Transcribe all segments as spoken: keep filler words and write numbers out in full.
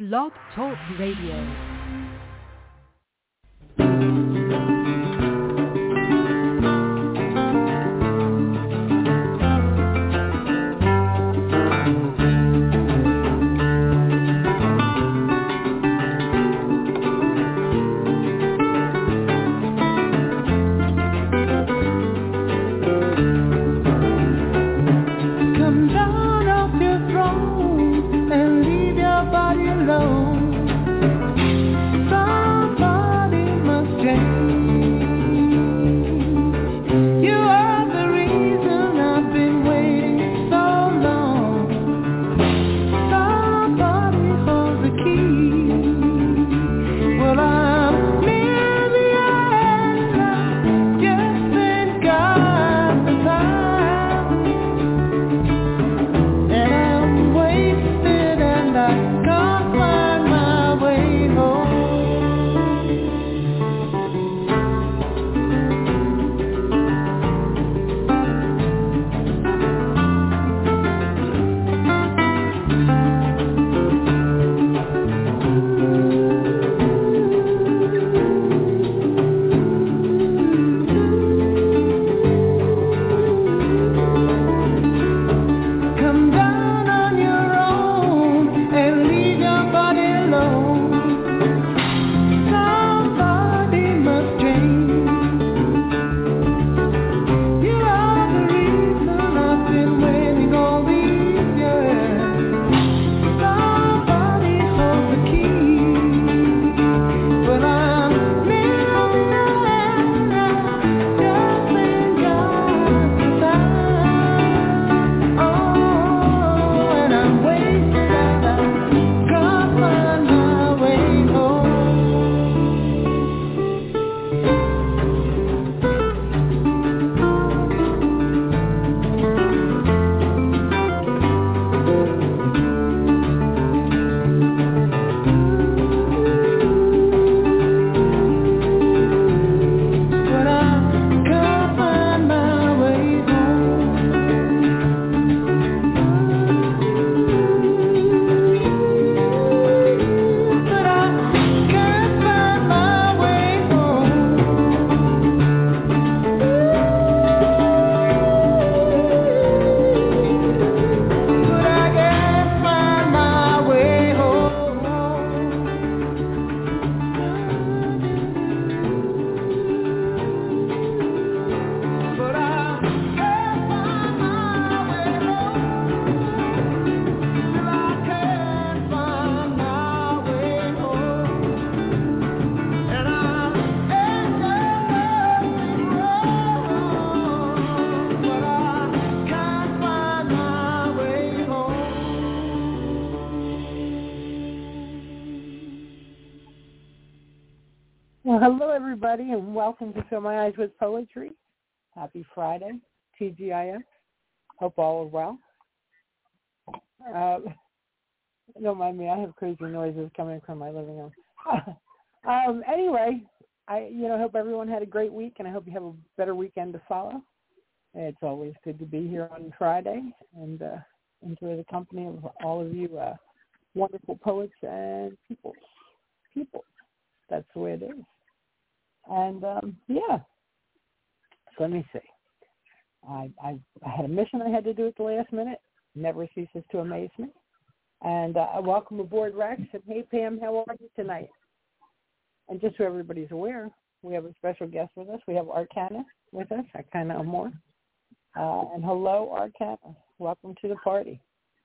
Blog Talk Radio. Hello, everybody, and welcome to Fill My Eyes with Poetry. Happy Friday, T G I F. Hope all are well. Uh, don't mind me, I have crazy noises coming from my living room. um, anyway, I you know hope everyone had a great week, and I hope you have a better weekend to follow. It's always good to be here on Friday and uh, enjoy the company of all of you uh, wonderful poets and people. People. That's the way it is. And, um, yeah, so let me see. I, I I had a mission I had to do at the last minute. Never ceases to amaze me. And uh, welcome aboard, Rex. And, hey, Pam, how are you tonight? And just so everybody's aware, we have a special guest with us. We have Arcana with us, Arcana Amor. Uh, and hello, Arcana. Welcome to the party.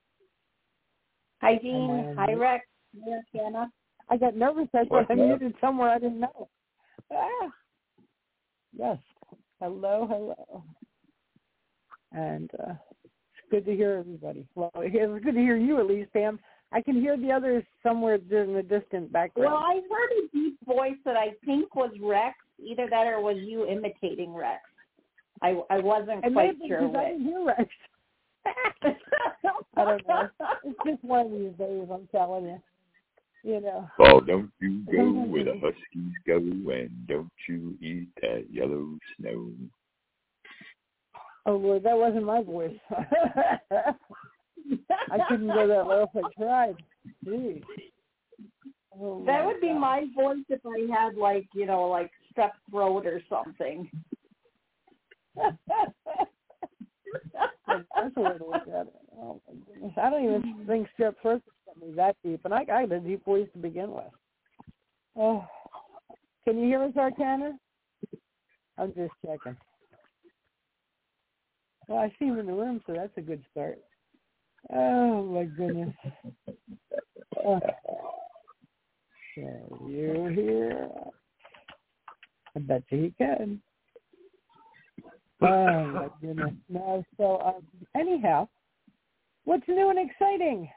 Hi, Jean. Hi, Rex. Hi, Arcana. I got nervous. I thought I muted somewhere I didn't know. Ah. Yes. Hello, hello. And uh, it's good to hear everybody. Well, it's good to hear you at least, Pam. I can hear the others somewhere in the distant background. Well, I heard a deep voice that I think was Rex. Either that or was you imitating Rex. I, I wasn't and quite maybe sure which. I didn't hear Rex. I don't know. It's just one of these days, I'm telling you. You know. Oh, don't you go where the huskies go, and don't you eat that yellow snow. Oh, Lord, that wasn't my voice. I couldn't go that low if I tried. Jeez. Oh, That my would be God. my voice if I had, like, you know, like strep throat or something. That's a way to look at it. Oh, my goodness. I don't even think strep throat is that deep, and I, I had a deep voice to begin with. Oh, can you hear us, Arcana? I'm just checking. Well, I see him in the room, so that's a good start. Oh, my goodness. Oh. So you here? I bet you he can. Oh, my goodness. No, so, um, anyhow, what's new and exciting?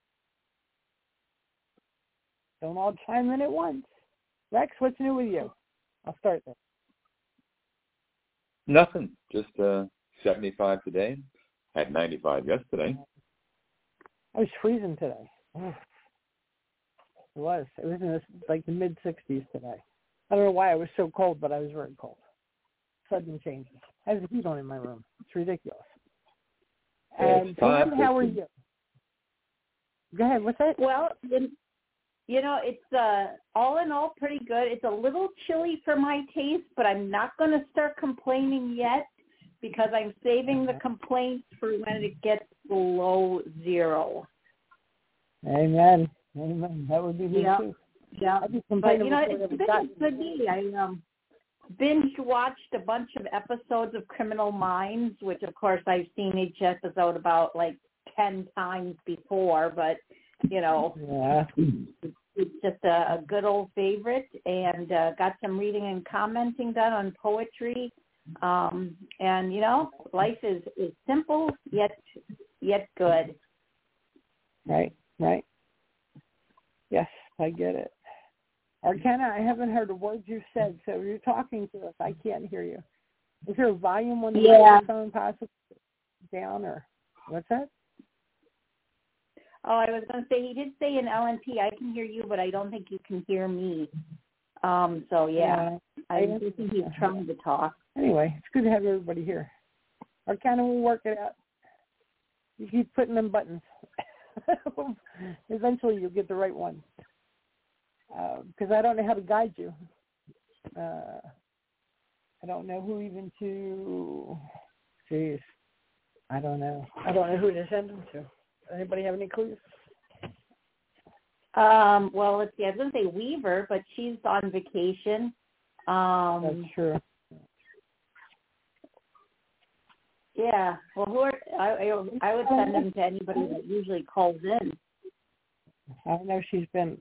Don't all chime in at once. Rex, what's new with you? I'll start there. Nothing. Just uh, seventy-five today. Had ninety-five yesterday. I was freezing today. Ugh. It was. It was in the, like the mid-sixties today. I don't know why I was so cold, but I was very cold. Sudden changes. I have the heat on in my room. It's ridiculous. And It's time. Pam, how are you? Go ahead. What's that? Well, you know, it's uh, all in all pretty good. It's a little chilly for my taste, but I'm not going to start complaining yet because I'm saving the complaints for when it gets below zero. Amen. Amen. That would be me yeah. too. Yeah. I'd be But, you know, before it's it been got a good day. I um, binge watched a bunch of episodes of Criminal Minds, which, of course, I've seen each episode about like ten times before, but, you know, yeah. it's just a, a good old favorite, and uh, got some reading and commenting done on poetry. Um, and, you know, life is, is simple yet yet good. Right, right. Yes, I get it. Arcana, I haven't heard a word you said, so you're talking to us. I can't hear you. Is there a volume on the Yeah. microphone possibly down, or what's that? Oh, I was going to say, he did say in L N P, I can hear you, but I don't think you can hear me. Um, so, yeah, yeah I think he's trying to talk. Anyway, it's good to have everybody here. Arcana, we'll work it out. You keep putting them buttons. Eventually you'll get the right one. Because uh, I don't know how to guide you. Uh, I don't know who even to... Jeez. I don't know. I don't know who to send them to. Anybody have any clues? Um, well, let's see. I was going to say Weaver, but she's on vacation. Um, That's true. Yeah. Well, who are, I, I, I would send them to anybody that usually calls in. I know she's been...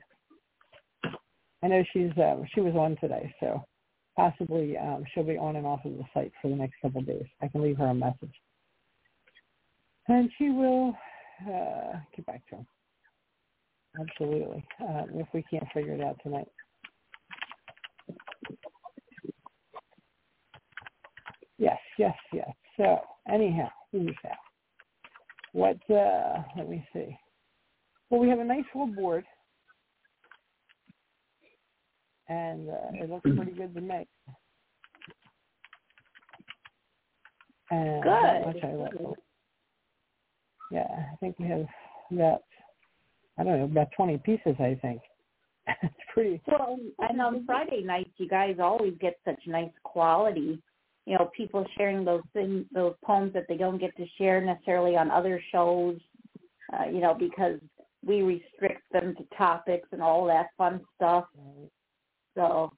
I know she's uh, she was on today, so possibly um, she'll be on and off of the site for the next couple of days. I can leave her a message. And she will uh, get back to him. Absolutely. Uh, if we can't figure it out tonight. Yes, yes, yes. So, anyhow, who's that? What, uh, let me see. Well, we have a nice full board. And uh, it looks pretty good to me. And good. That much I like. Yeah, I think we have about, I don't know, about twenty pieces, I think. It's pretty. Well, and on Friday nights, you guys always get such nice quality. You know, people sharing those things, those poems that they don't get to share necessarily on other shows, uh, you know, because we restrict them to topics and all that fun stuff. So,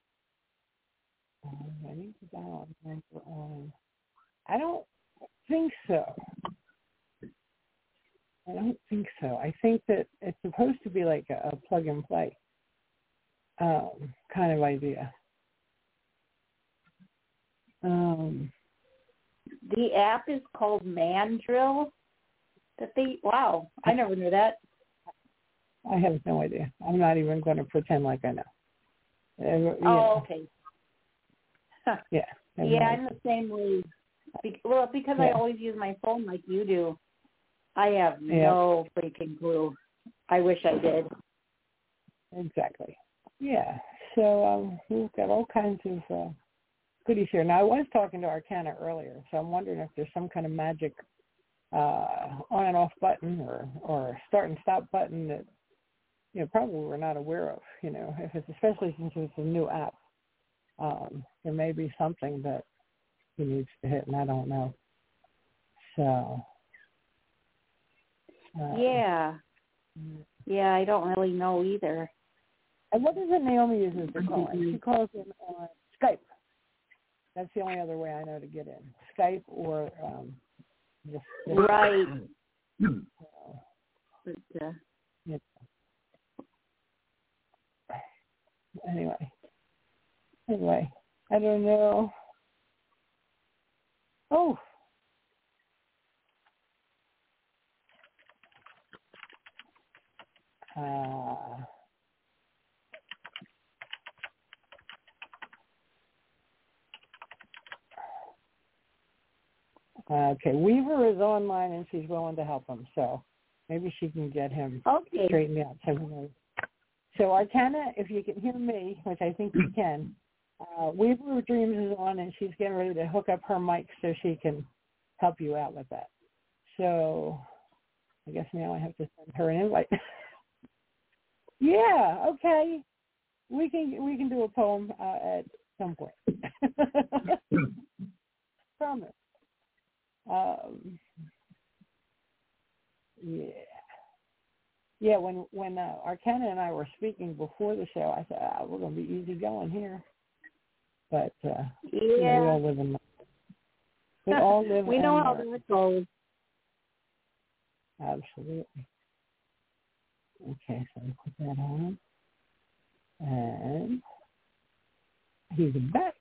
I need to download on. I don't think so. I don't think so. I think that it's supposed to be like a, a plug and play um, kind of idea. Um, the app is called Mandrill. That they wow, I never knew that. I have no idea. I'm not even going to pretend like I know. Uh, oh, yeah. okay. Huh. Yeah. Yeah, I'm the same way. Be- well, because yeah. I always use my phone like you do. I have yeah. no freaking clue. I wish I did. Exactly. Yeah. So um, we've got all kinds of uh, goodies here. Now, I was talking to Arcana earlier, so I'm wondering if there's some kind of magic uh, on and off button or, or start and stop button that you know, probably we're not aware of, you know, if it's, especially since it's a new app. Um, there may be something that he needs to hit, and I don't know. So. Uh, yeah. Yeah, I don't really know either. And what is it Naomi uses to call him? She calls him on Skype. That's the only other way I know to get in. Skype or um, just, just right. Uh, but, uh, yeah. Anyway, anyway, I don't know. Oh. Uh, okay, Weaver is online and she's willing to help him, so maybe she can get him okay. straightened out. So, so Arcana, if you can hear me, which I think you can, uh, Weaver of Dreams is on and she's getting ready to hook up her mic so she can help you out with that. So I guess now I have to send her an invite. Yeah, okay. We can we can do a poem uh, at some point. Promise. Um, yeah. Yeah, when when uh, Arcana and I were speaking before the show, I said, ah, we're going to be easy going here. But uh, yeah. you know, we all live in we all live we in know how America. that goes. Absolutely. Okay, so I put that on. And he's back.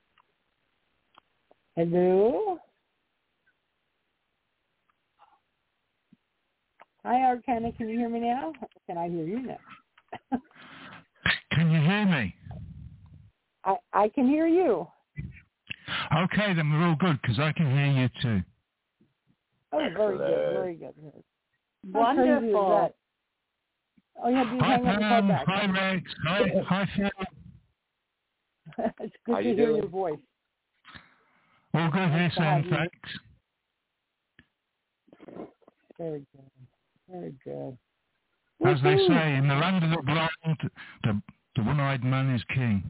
Hello? Hi, Arcana. Can you hear me now? Can I hear you now? Can you hear me? I, I can hear you. Okay, then we're all good because I can hear you too. Oh, very good, very good. How Wonderful. crazy is that? Oh, you have to Hi hang up and call Pam, back. hi Rex, hi, hi Phil. It's good How to you hear doing? your voice. All good here, Nice to have Sam, you. thanks. Very good, very good. As they Woo-hoo. say, in the land of the blind, the, the one-eyed man is king.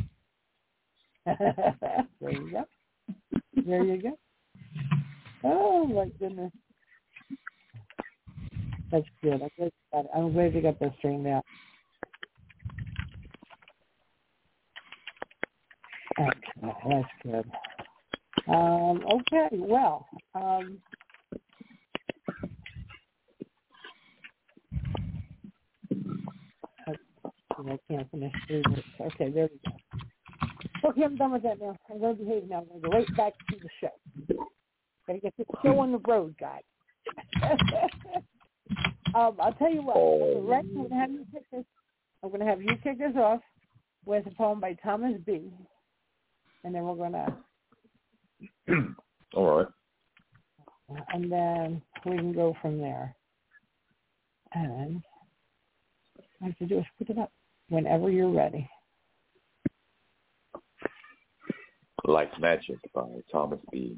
There you go. There you go. Oh, my goodness. That's good. I'm glad you got, I'm glad you got that straightened out. Okay, that's good. Um, okay, well, um, I can't finish three minutes. Okay, there we go. Okay, I'm done with that now. I'm going to behave now. I'm going to go right back to the show. Got to get this show on the road, guys. um, I'll tell you what. Rex, I'm going to have you kick this. I'm going to have you kick this off with a poem by Thomas B. And then we're going to. All right. And then we can go from there. And all I have to do is pick it up whenever you're ready. Like Magic by Thomas B.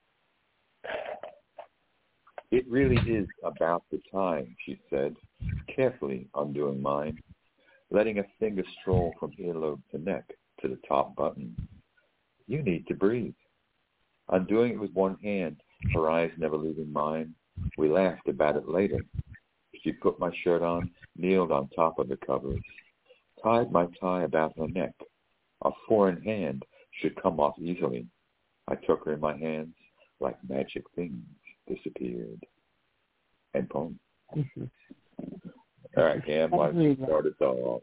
It really is about the time, she said, carefully undoing mine, letting a finger stroll from earlobe to neck to the top button. You need to breathe. Undoing it with one hand, her eyes never leaving mine. We laughed about it later. She put my shirt on, kneeled on top of the covers, tied my tie about her neck. A foreign hand should come off easily. I took her in my hands, like magic things disappeared. End poem. Mm-hmm. All right, Cam, why don't you start us off?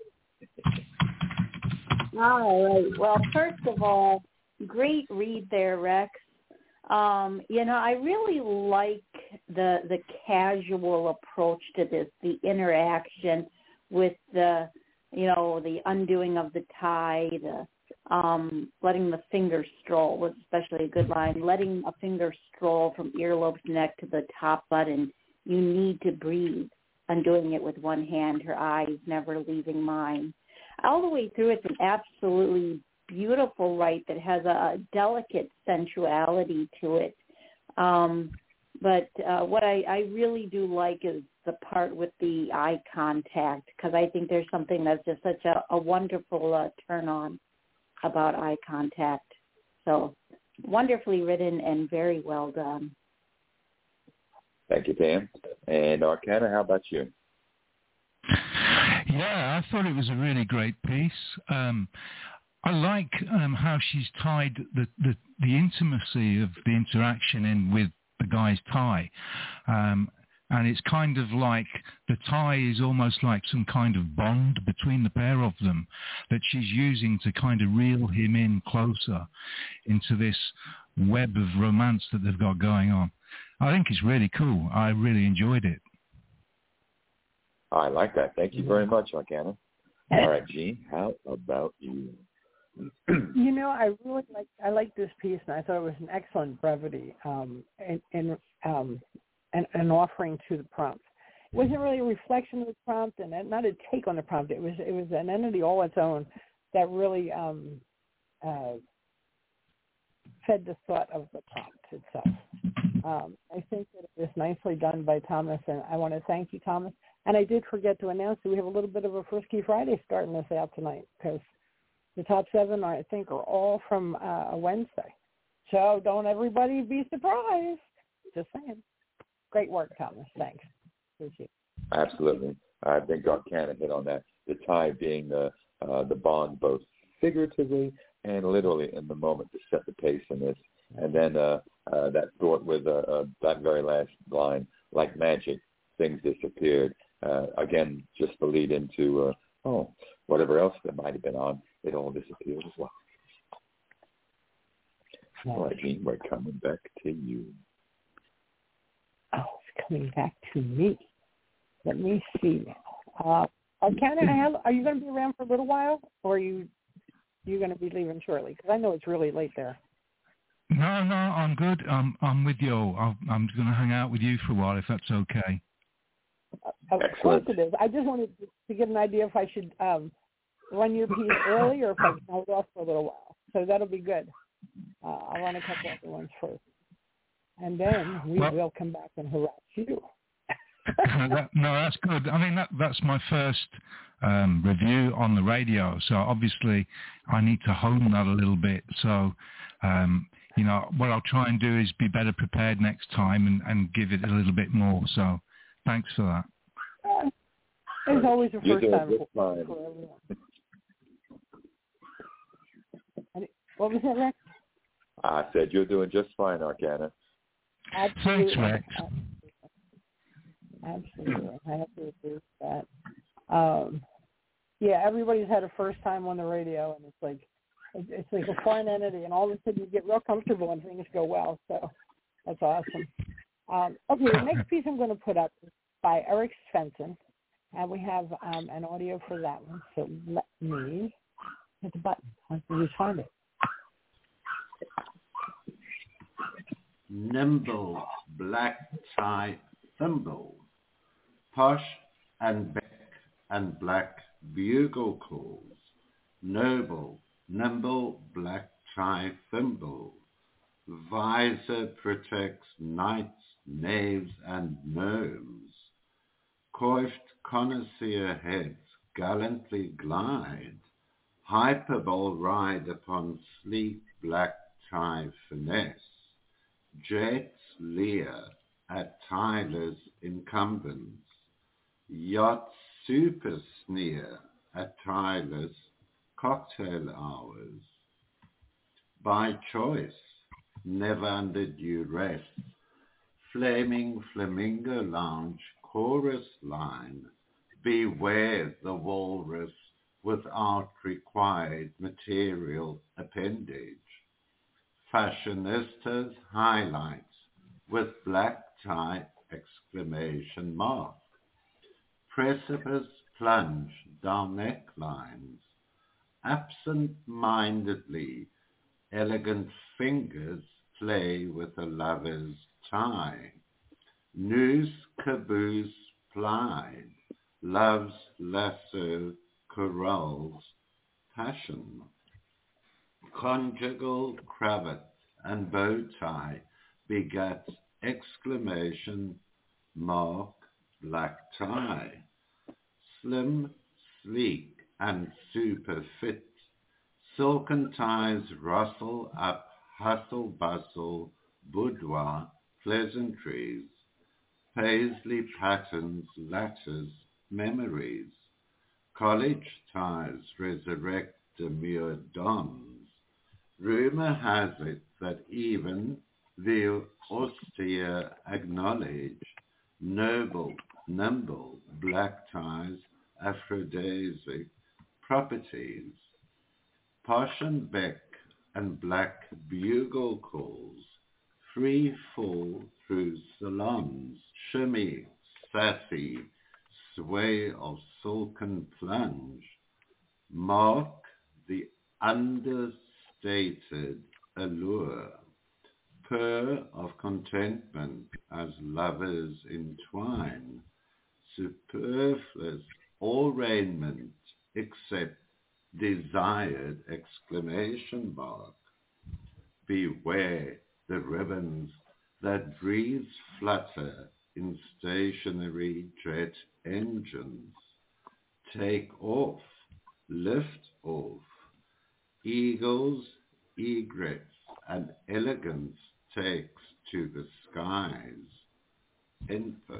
All right. Well, first of all, great read there, Rex. Um, you know, I really like the the casual approach to this, the interaction with the, you know, the undoing of the tie, the um, letting the finger stroll was especially a good line, letting a finger stroll from earlobe to neck to the top button. You need to breathe, undoing it with one hand, her eyes never leaving mine. All the way through, it's an absolutely beautiful write that has a delicate sensuality to it. Um, but uh, what I, I really do like is the part with the eye contact, because I think there's something that's just such a, a wonderful uh, turn on about eye contact. So wonderfully written and very well done. Thank you, Pam. And Arcana, how about you? Yeah, I thought it was a really great piece. Um, I like um, how she's tied the, the, the intimacy of the interaction in with the guy's tie. Um, and it's kind of like the tie is almost like some kind of bond between the pair of them that she's using to kind of reel him in closer into this web of romance that they've got going on. I think it's really cool. I really enjoyed it. I like that. Thank you very much, Arcana. All right, Jean, how about you? You know, I really like I like this piece, and I thought it was an excellent brevity um, and and um, an, an offering to the prompt. It wasn't really a reflection of the prompt, and not a take on the prompt. It was it was an entity all its own that really um, uh, fed the thought of the prompt itself. Um, I think that it was nicely done by Thomas, and I want to thank you, Thomas. And I did forget to announce that we have a little bit of a Frisky Friday starting us out tonight, because the top seven, I think, are all from uh, a Wednesday. So don't everybody be surprised. Just saying. Great work, Thomas. Thanks. Appreciate it. Absolutely. I think Arcana hit on that. The tie being the, uh, the bond both figuratively and literally in the moment to set the pace in this. And then uh, uh, that thought with uh, uh, that very last line, like magic, things disappeared. Uh, again, just the lead into, uh, oh, whatever else that might have been on, it all disappeared as well. All right, Jean, we're coming back to you. Oh, it's coming back to me. Let me see now. Uh, Arcana, I have, are you going to be around for a little while, or are you you going to be leaving shortly? Because I know it's really late there. No, no, I'm good. I'm I'm with you. I'll, I'm going to hang out with you for a while, if that's okay. Of course it is. I just wanted to get an idea if I should um, run your piece early or if I can hold off for a little while. So that'll be good. Uh, I'll run a couple other ones first. And then we well, will come back and harass you. that, no, that's good. I mean, that, that's my first um, review on the radio. So obviously I need to hone that a little bit. So, um, you know, what I'll try and do is be better prepared next time and, and give it a little bit more. So thanks for that. Uh, it's always a first time for, for everyone. What was that, Rex? I said you're doing just fine, Arcana. Absolutely. Thanks, Rex. Absolutely. I have to agree with that. Um, yeah, everybody's had a first time on the radio, and it's like it's like a foreign entity, and all of a sudden you get real comfortable and things go well. So that's awesome. Um, okay, the next piece I'm going to put up is by Eric Svensson, and we have um, an audio for that one. So let me hit the button. Let's see find it. Nimble black tie thimble, posh and beck and black bugle calls, noble, nimble black tie thimble, visor protects knights, knaves and gnomes, coiffed connoisseur heads gallantly glide, hyperbole ride upon sleek black tie finesse, jets leer at Tyler's incumbents, yachts super sneer at Tyler's cocktail hours. By choice, never under duress, flaming flamingo lounge chorus line, beware the walrus without required material appendage. Fashionistas highlights with black tie exclamation mark. Precipice plunge down necklines. Absent-mindedly, elegant fingers play with a lover's tie. Noose caboose plied, love's lasso corrals passion. Conjugal cravat and bow tie begats exclamation mark black tie. Slim, sleek, and super fit, silken ties rustle up hustle-bustle, boudoir pleasantries, paisley patterns, letters, memories. College ties resurrect demure dons. Rumor has it that even the austere acknowledge noble, nimble black ties aphrodisiac properties. Posh and Beck and black bugle calls free fall through salons, shimmy, sassy, sway of silken plunge, mark the understated allure, purr of contentment as lovers entwine, superfluous all raiment except desired exclamation mark. Beware the ribbons that breeze flutter in stationary jet engines. Take off, lift off, eagles, egrets, and elegance takes to the skies. Info.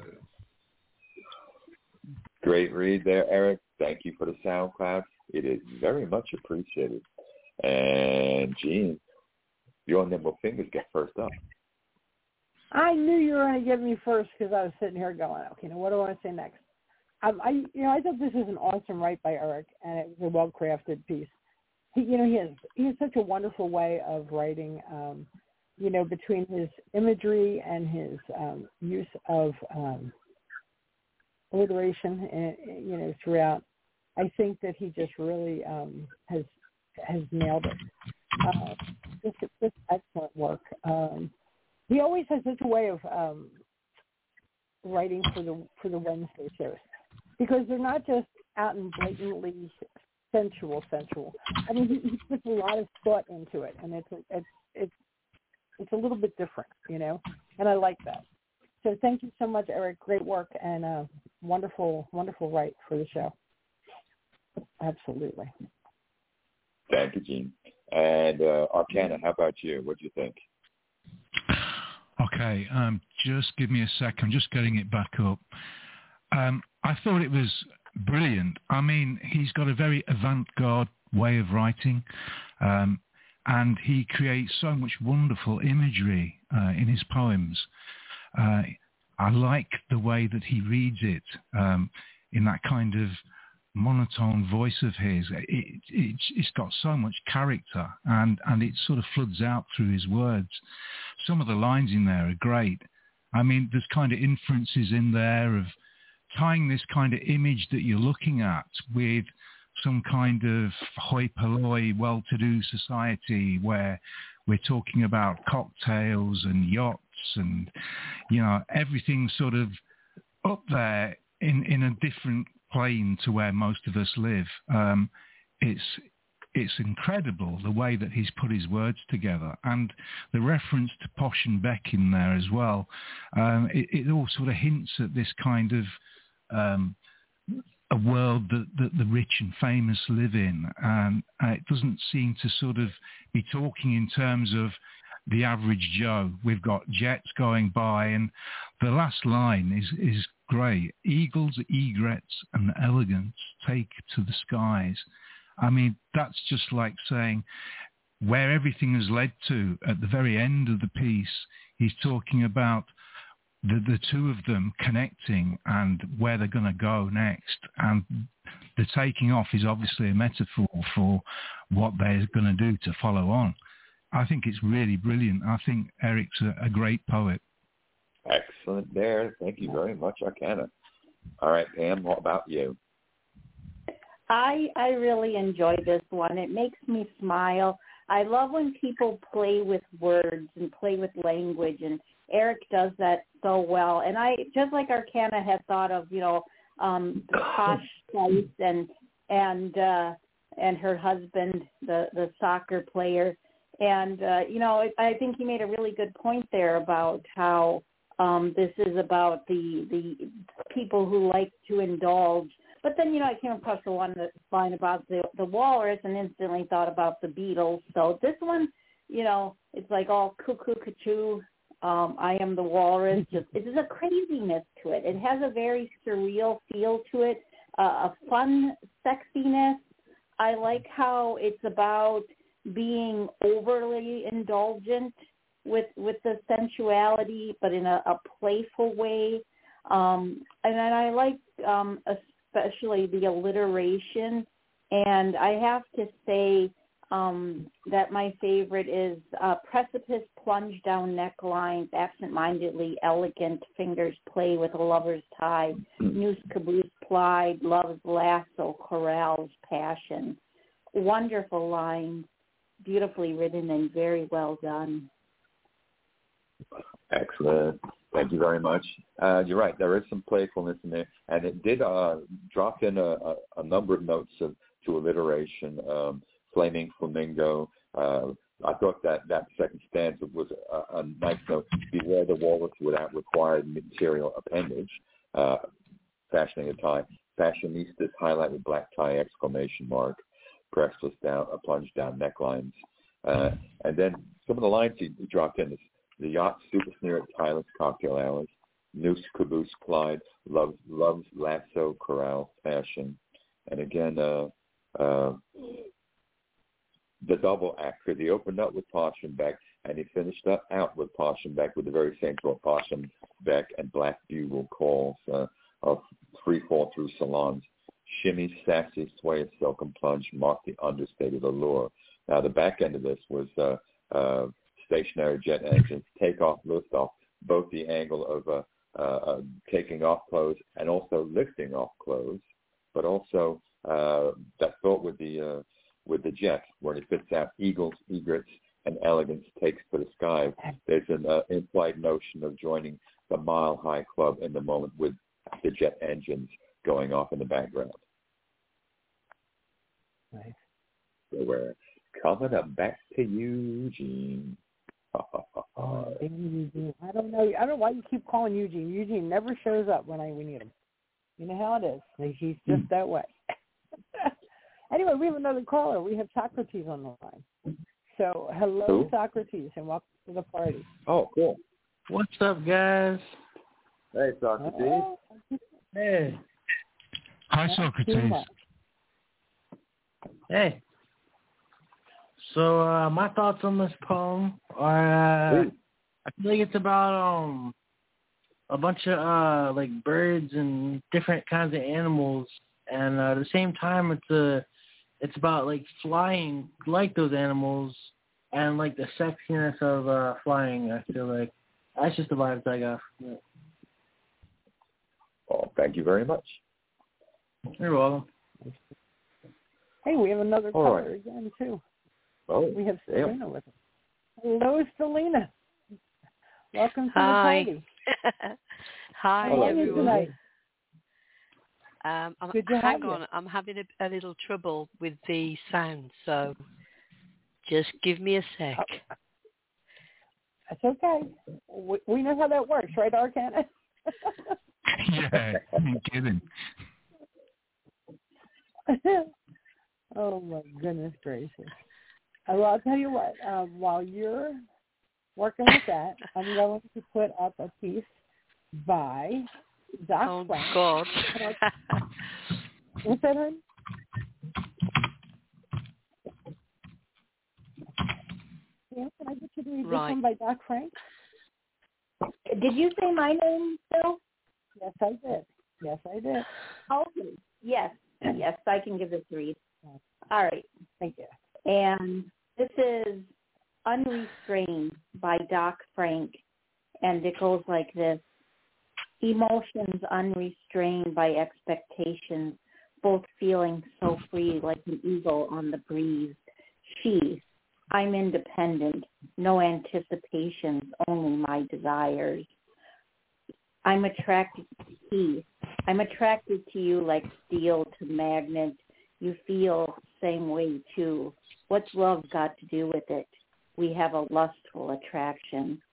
Great read there, Eric. Thank you for the SoundCloud. It is very much appreciated. And Jean, your nimble fingers get first up. I knew you were going to give me first because I was sitting here going, okay, now what do I want to say next? Um, I, you know, I thought this was an awesome write by Eric, and it was a well-crafted piece. He, you know, he has he has such a wonderful way of writing. Um, you know, between his imagery and his um, use of um, alliteration, and, you know, throughout. I think that he just really um, has has nailed it. Uh, just, just excellent work. Um, he always has such a way of um, writing for the for the Wednesday shows, because they're not just out and blatantly sensual, sensual. I mean, he, he puts a lot of thought into it, and it's it's it's it's a little bit different, you know, and I like that. So thank you so much, Eric. Great work and uh, wonderful, wonderful write for the show. Absolutely. Thank you, Jean. And uh, Arcana, how about you? What do you think? Okay, um, just give me a sec. I'm just getting it back up. Um, I thought it was brilliant. I mean, he's got a very avant-garde way of writing, um, and he creates so much wonderful imagery uh, in his poems. Uh, I like the way that he reads it um, in that kind of monotone voice of his. It, it, it's got so much character, and, and it sort of floods out through his words. Some of the lines in there are great. I mean, there's kind of inferences in there of tying this kind of image that you're looking at with some kind of hoi polloi, well-to-do society where we're talking about cocktails and yachts and, you know, everything sort of up there in, in a different plane to where most of us live. Um, it's it's incredible the way that he's put his words together, and the reference to Posh and Beck in there as well. Um, it, it all sort of hints at this kind of um, a world that, that the rich and famous live in, and uh, it doesn't seem to sort of be talking in terms of the average Joe. We've got jets going by, and the last line is, is great. Eagles, egrets, and elegance take to the skies. I mean, that's just like saying where everything has led to at the very end of the piece. He's talking about the, the two of them connecting and where they're going to go next. And the taking off is obviously a metaphor for what they're going to do to follow on. I think it's really brilliant. I think Eric's a, a great poet. Excellent there. Thank you very much, Arcana. All right, Pam, what about you? I I really enjoy this one. It makes me smile. I love when people play with words and play with language, and Eric does that so well. And I, just like Arcana had thought of, you know, um, the Posh Spice and and uh, and her husband, the the soccer player. And, uh, you know, I think he made a really good point there about how Um, this is about the the people who like to indulge. But then, you know, I came across the one that's line about the, the walrus and instantly thought about the Beatles. So this one, you know, it's like all cuckoo, cuckoo, um, I am the walrus. Just, there's a craziness to it. It has a very surreal feel to it, uh, a fun sexiness. I like how it's about being overly indulgent with with the sensuality, but in a, a playful way. Um, and then I like um, especially the alliteration. And I have to say um, that my favorite is uh, precipice, plunge down necklines, absent-mindedly elegant, fingers play with a lover's tie, noose caboose plied, love's lasso corrals passion. Wonderful lines, beautifully written and very well done. Excellent. Thank you very much. Uh, you're right. There is some playfulness in there, and it did uh, drop in a, a, a number of notes of, to alliteration. Um, Flaming flamingo. Uh, I thought that that second stanza was a, a nice note. Beware the walrus without required material appendage. Uh, fashioning a tie. Fashionistas highlight with black tie exclamation mark. Pressless down, a plunge down necklines. Uh, and then some of the lines he, he dropped in. This, the yacht super sneer at Tyler's cocktail hours. Noose caboose plied. Love, love's lasso corral fashion. And again, uh, uh, the double act, because he opened up with Poschenbeck and he finished up out with Poschenbeck with the very same sort of Poschenbeck and Black Bugle calls uh, of free fall through salons. Shimmy, sassy, sway, and silk and plunge mark the understated allure. Now, the back end of this was uh, uh, stationary jet engines, take off, lift off, both the angle of uh, uh, uh, taking off clothes and also lifting off clothes, but also uh, that thought with the uh, with the jet, where it fits out eagles, egrets, and elegance takes to the sky. There's an uh, implied notion of joining the Mile High Club in the moment with the jet engines going off in the background. Nice. So we're coming up back to Eugene. Oh, Eugene. I don't know. I don't know why you keep calling Eugene. Eugene never shows up when I we need him. You know how it is. He's just mm. that way. Anyway, we have another caller. We have Socrates on the line. So, hello, Who? Socrates, and welcome to the party. Oh, cool. What's up, guys? Hey, Socrates. Oh. Hey. Hi, Socrates. Hey. So, uh, my thoughts on this poem are, uh, I feel like it's about um a bunch of uh like birds and different kinds of animals, and uh, at the same time, it's a it's about like flying like those animals and like the sexiness of uh, flying. I feel like that's just the vibes I got from it. Oh, thank you very much. You're welcome. Hey, we have another All caller right. again too. Oh, we have damn. Selena with us. Hello, Selena. Welcome to Hi. the party. Hi, How are you everyone. tonight? Um, I'm, Good to hang have on, you. I'm having a, a little trouble with the sound, so just give me a sec. Oh, that's okay. We, we know how that works, right, Arcana? Yeah, I'm kidding. Oh, my goodness gracious. Uh, well, I'll tell you what, um, while you're working with that, I'm going to put up a piece by Doc Oh, Frank. God. What's that, hon? Yeah, can I get you to read Right. this one by Doc Frank? Did you say my name, Phil? Yes, I did. Yes, I did. Okay. Yes. Yes, I can give this a read. All right. Thank you. And this is Unrestrained by Doc Frank, and it goes like this. Emotions unrestrained by expectations, both feeling so free like an eagle on the breeze. She, I'm independent, no anticipations, only my desires. I'm attracted to he. I'm attracted to you like steel to magnet. You feel same way too. What's love got to do with it? We have a lustful attraction.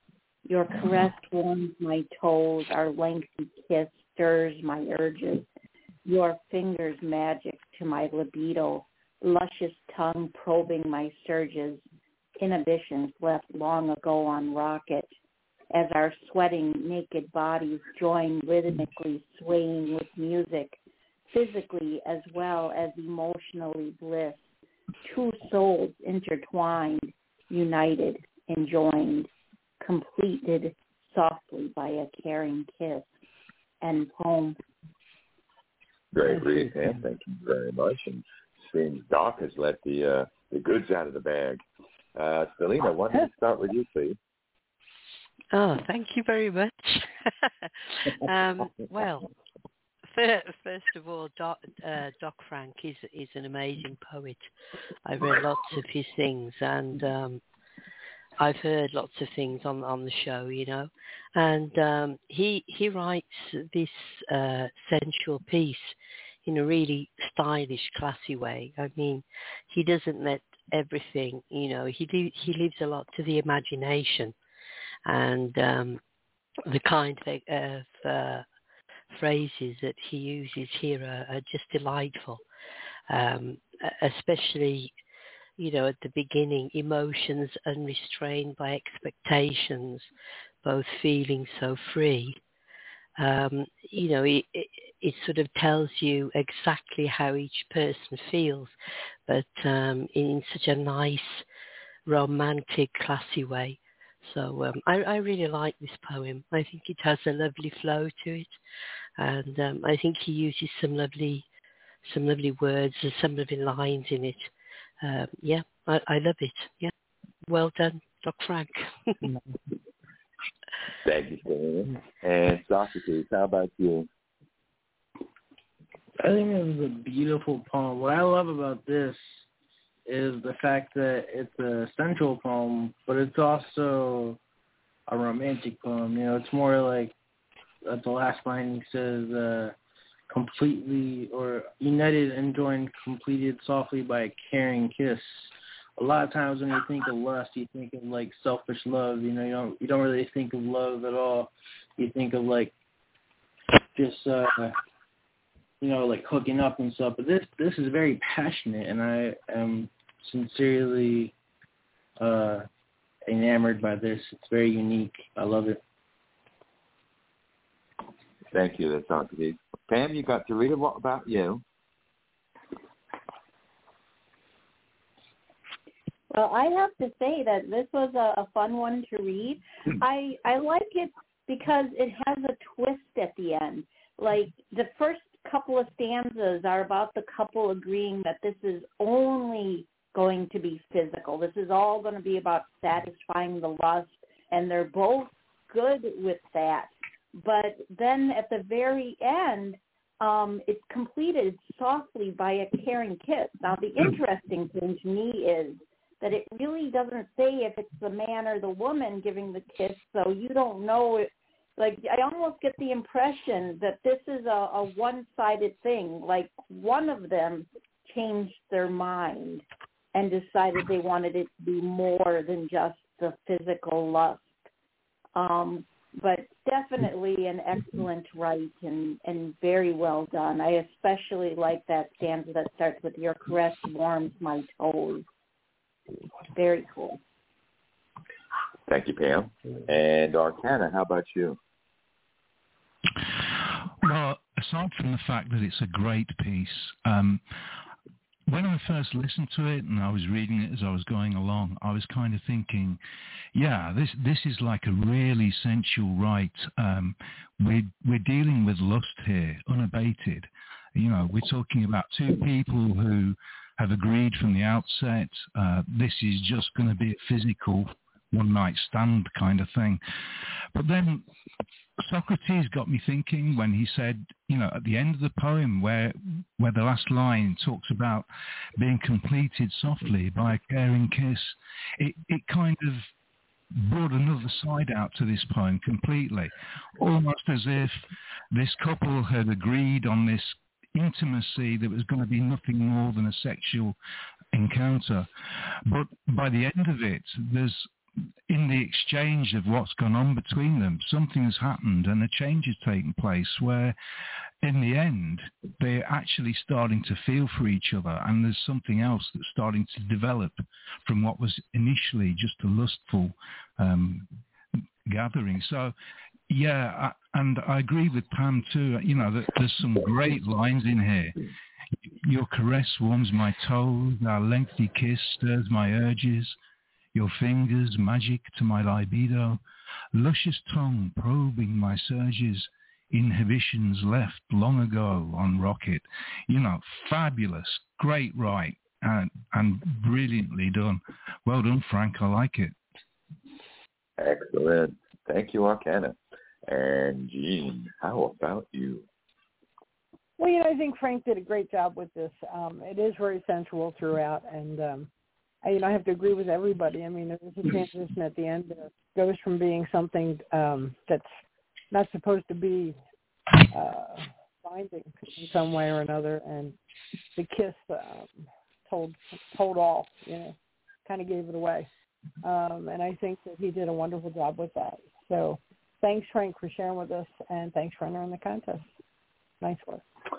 Your caress warms my toes. Our lengthy kiss stirs my urges. Your fingers magic to my libido. Luscious tongue probing my surges. Inhibitions left long ago on rocket. As our sweating naked bodies join rhythmically swaying with music, physically as well as emotionally bliss. Two souls intertwined, united, enjoined, completed softly by a caring kiss. And poem. Great read, Pam. Thank you very much. And seems Doc has let the uh, the goods out of the bag. Uh, Selena, why don't we start with you, please? Oh, thank you very much. um, well, first of all, Doc, uh, Doc Frank is is an amazing poet. I've read lots of his things, and um, I've heard lots of things on on the show, you know. And um, he he writes this uh, sensual piece in a really stylish, classy way. I mean, he doesn't let everything, you know. He he leaves a lot to the imagination. And um, the kind of, of uh, phrases that he uses here are, are just delightful, um, especially, you know, at the beginning, emotions unrestrained by expectations, both feeling so free. Um, you know, it, it, it sort of tells you exactly how each person feels, but um, in such a nice, romantic, classy way. So um, I, I really like this poem. I think it has a lovely flow to it, and um, I think he uses some lovely, some lovely words and some lovely lines in it. Um, yeah, I, I love it. Yeah, well done, Doc Frank. Thank you, Selena. And Socrates, how about you? I think it was a beautiful poem. What I love about this is the fact that it's a sensual poem, but it's also a romantic poem. You know, it's more like at the last line he says, uh, completely or united and joined, completed softly by a caring kiss. A lot of times when you think of lust, you think of like selfish love. You know, you don't you don't really think of love at all. You think of like just uh, you know, like hooking up and stuff. But this this is very passionate, and I am sincerely uh, enamored by this. It's very unique. I love it. Thank you, that's Socrates. Pam, you got to read it. What about you? Well, I have to say that this was a, a fun one to read. I I like it because it has a twist at the end. Like the first couple of stanzas are about the couple agreeing that this is only going to be physical. This is all going to be about satisfying the lust, and they're both good with that. But then at the very end, um, it's completed softly by a caring kiss. Now, the interesting thing to me is that it really doesn't say if it's the man or the woman giving the kiss, so you don't know it. Like, I almost get the impression that this is a, a one-sided thing. Like, one of them changed their mind and decided they wanted it to be more than just the physical lust. Um, but definitely an excellent write and, and very well done. I especially like that stanza that starts with "Your caress warms my toes." Very cool. Thank you, Pam. And Arcana, how about you? Well, aside from the fact that it's a great piece, um, when I first listened to it and I was reading it as I was going along, I was kind of thinking, yeah, this this is like a really sensual write. Um, we're, we're dealing with lust here, unabated. You know, we're talking about two people who have agreed from the outset, uh, this is just going to be a physical one-night stand kind of thing. But then Socrates got me thinking when he said, you know, at the end of the poem where where the last line talks about being completed softly by a caring kiss, it, it kind of brought another side out to this poem completely, almost as if this couple had agreed on this intimacy that was going to be nothing more than a sexual encounter. But by the end of it, there's in the exchange of what's gone on between them, something has happened and a change has taken place where in the end, they're actually starting to feel for each other, and there's something else that's starting to develop from what was initially just a lustful um, gathering. So, yeah, I, and I agree with Pam too. You know, that there's some great lines in here. Your caress warms my toes, our lengthy kiss stirs my urges, your fingers magic to my libido, luscious tongue probing my surges, inhibitions left long ago on rocket. You know, fabulous, great write, and, and brilliantly done. Well done, Frank, I like it. Excellent. Thank you, Arcana. And Jean, how about you? Well, you know, I think Frank did a great job with this. Um, it is very sensual throughout, and um, I, you know, I have to agree with everybody. I mean, there's a transition at the end that goes from being something um, that's not supposed to be uh, binding in some way or another, and the kiss um, told told all, you know, kind of gave it away. Um, and I think that he did a wonderful job with that. So thanks, Frank, for sharing with us, and thanks for entering the contest. Nice work.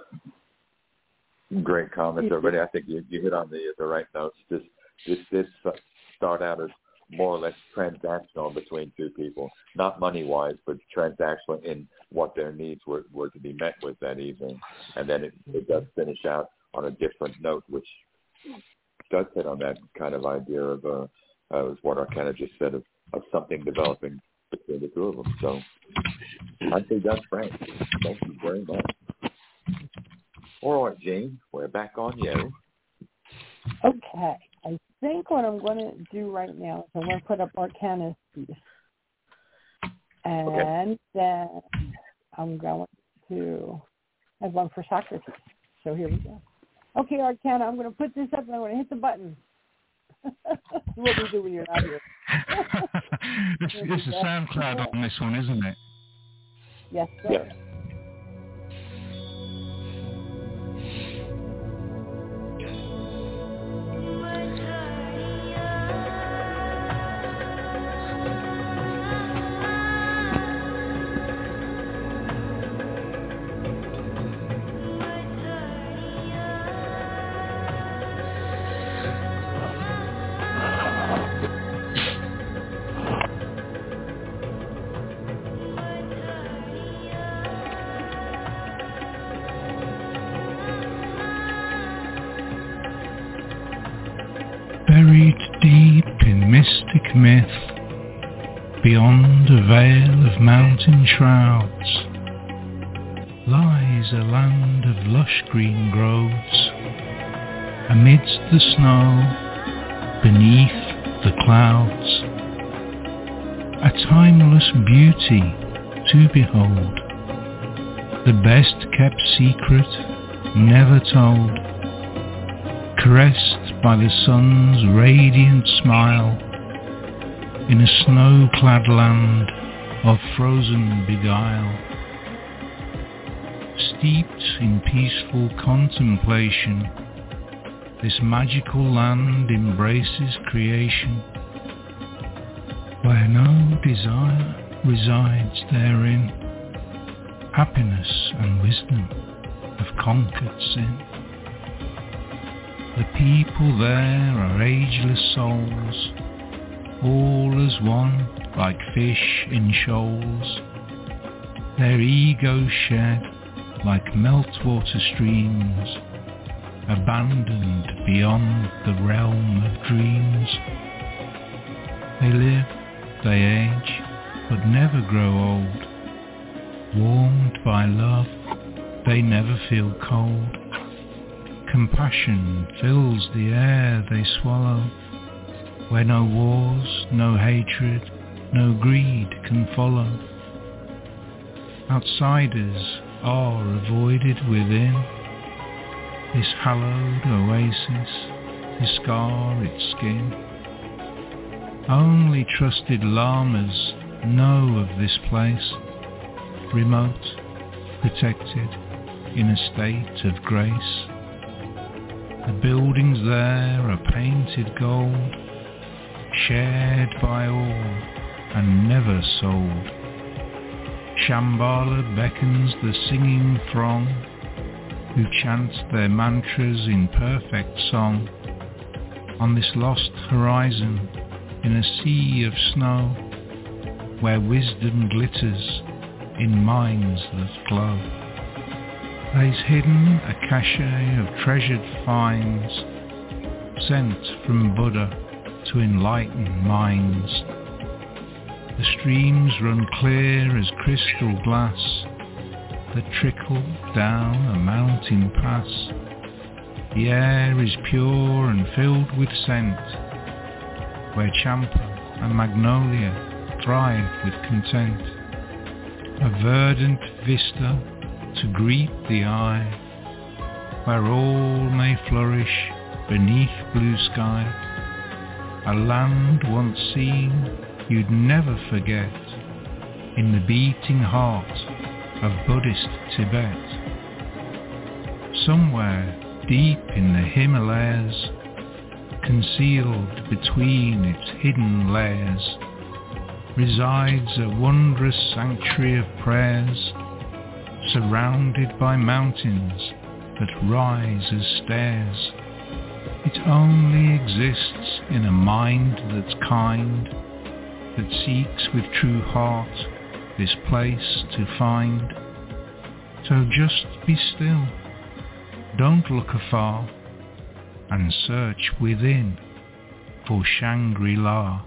Great comments, everybody. I think you, you hit on the the right notes. This this did start out as more or less transactional between two people, not money-wise, but transactional in what their needs were, were to be met with that evening. And then it, it does finish out on a different note, which does hit on that kind of idea of, uh, uh, was what Arcana just said, of, of something developing between the two of them. So I think that's Frank. Thank you very much. All right, Jane, we're back on you. Okay. I think what I'm going to do right now is I'm going to put up Arcana's piece. And okay. Then I'm going to have one for Socrates. So here we go. Okay, Arcana, I'm going to put this up and I'm going to hit the button. What we do when you're out here. This is a SoundCloud on this one, isn't it? Yes, sir. Yes. Buried deep in mystic myth, beyond a veil of mountain shrouds, lies a land of lush green groves, amidst the snow, beneath the clouds, a timeless beauty to behold, the best kept secret never told, caressed by the sun's radiant smile, in a snow-clad land of frozen beguile. Steeped in peaceful contemplation, this magical land embraces creation, where no desire resides therein. Happiness and wisdom have conquered sin. The people there are ageless souls, all as one, like fish in shoals. Their egos shed like meltwater streams, abandoned beyond the realm of dreams. They live, they age, but never grow old. Warmed by love, they never feel cold. Compassion fills the air they swallow, where no wars, no hatred, no greed can follow. Outsiders are avoided within this hallowed oasis to scar its skin. Only trusted lamas know of this place, remote, protected, in a state of grace. The buildings there are painted gold, shared by all and never sold. Shambhala beckons the singing throng who chant their mantras in perfect song on this lost horizon in a sea of snow where wisdom glitters in minds that glow. Lays hidden a cache of treasured finds sent from Buddha to enlighten minds. The streams run clear as crystal glass that trickle down a mountain pass. The air is pure and filled with scent, where champa and magnolia thrive with content. A verdant vista to greet the eye, where all may flourish beneath blue sky. A land once seen you'd never forget, in the beating heart of Buddhist Tibet. Somewhere deep in the Himalayas, concealed between its hidden layers, resides a wondrous sanctuary of prayers, surrounded by mountains that rise as stairs. It only exists in a mind that's kind, that seeks with true heart this place to find. So just be still, don't look afar, and search within for Shangri-La.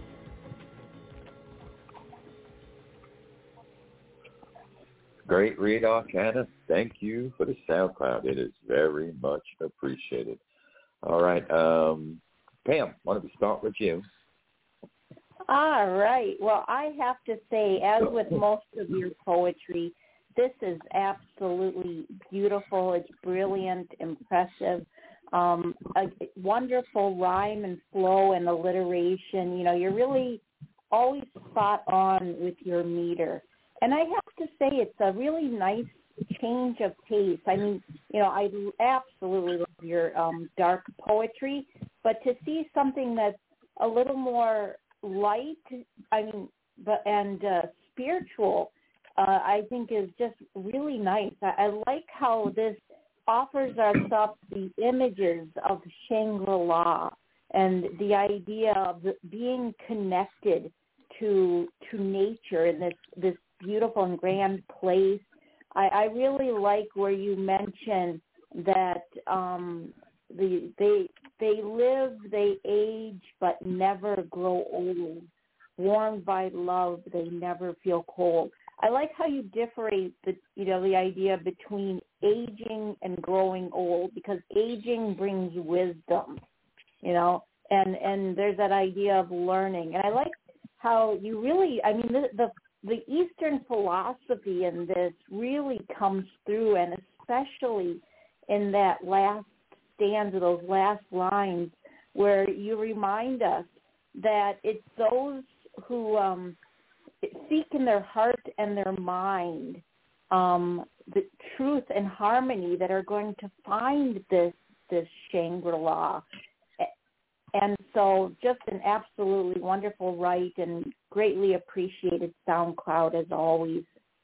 Great read, Arcana. Thank you for the SoundCloud. It is very much appreciated. All right, um, Pam, why don't we start with you? All right. Well, I have to say, as with most of your poetry, this is absolutely beautiful. It's brilliant, impressive, um, a wonderful rhyme and flow and alliteration. You know, you're really always spot on with your meter. And I have to say, it's a really nice change of pace. I mean, you know, I absolutely love your um, dark poetry, but to see something that's a little more light, I mean, but and uh, spiritual, uh, I think is just really nice. I, I like how this offers us up the images of Shangri-La and the idea of being connected to to nature in this this beautiful and grand place. I, I really like where you mention that um, the they they live, they age, but never grow old. Warmed by love, they never feel cold. I like how you differentiate the you know the idea between aging and growing old, because aging brings wisdom, you know, and and there's that idea of learning. And I like how you really, I mean, the the, the Eastern philosophy in this really comes through, and especially in that last stanza, those last lines, where you remind us that it's those who um, seek in their heart and their mind um, the truth and harmony that are going to find this this Shangri-La. And so just an absolutely wonderful write and greatly appreciated SoundCloud as always.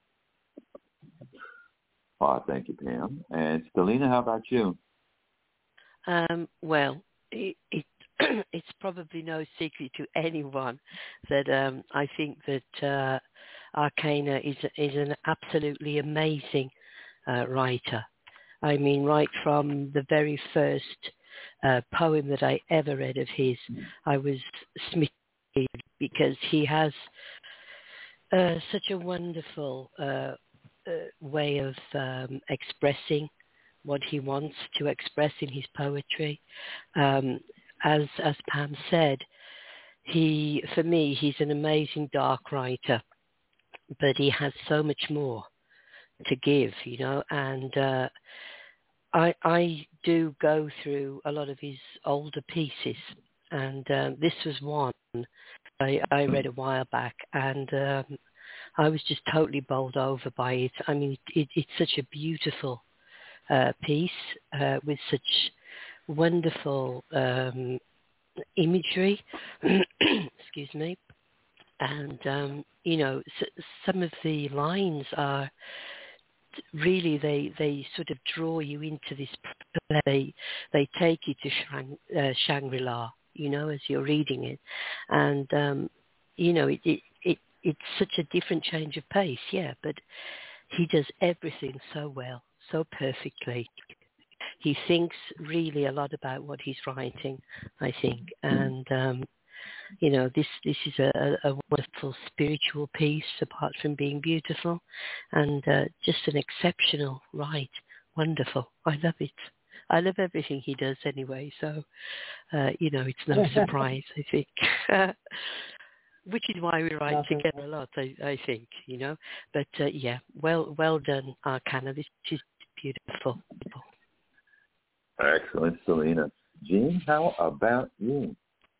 Oh, thank you, Pam. And Stelina, how about you? Um, well, it, it it's probably no secret to anyone that um, I think that uh, Arcana is is an absolutely amazing uh, writer. I mean, right from the very first uh, poem that I ever read of his, I was smitten because he has uh, such a wonderful uh, uh, way of um, expressing what he wants to express in his poetry. Um, as as Pam said, he for me he's an amazing dark writer, but he has so much more to give, you know. And uh, I I do go through a lot of his older pieces, and um, this was one I, I read a while back, and um, I was just totally bowled over by it. I mean, it, it, it's such a beautiful Uh, piece uh, with such wonderful um, imagery. Excuse me. And, um, you know, s- some of the lines are really, they, they sort of draw you into this play. They take you to Shang, uh, Shangri-La, you know, as you're reading it. And, um, you know, it, it, it it's such a different change of pace, yeah, but he does everything so well, so perfectly. He thinks really a lot about what he's writing, I think. And, um, you know, this, this is a, a wonderful spiritual piece, apart from being beautiful, and uh, just an exceptional write. Wonderful. I love it. I love everything he does anyway, so, uh, you know, it's no surprise, I think. Which is why we write Nothing. together a lot, I, I think, you know. But, uh, yeah, well well done, Arcana. This is beautiful. Excellent, Selena. Jean, how about you?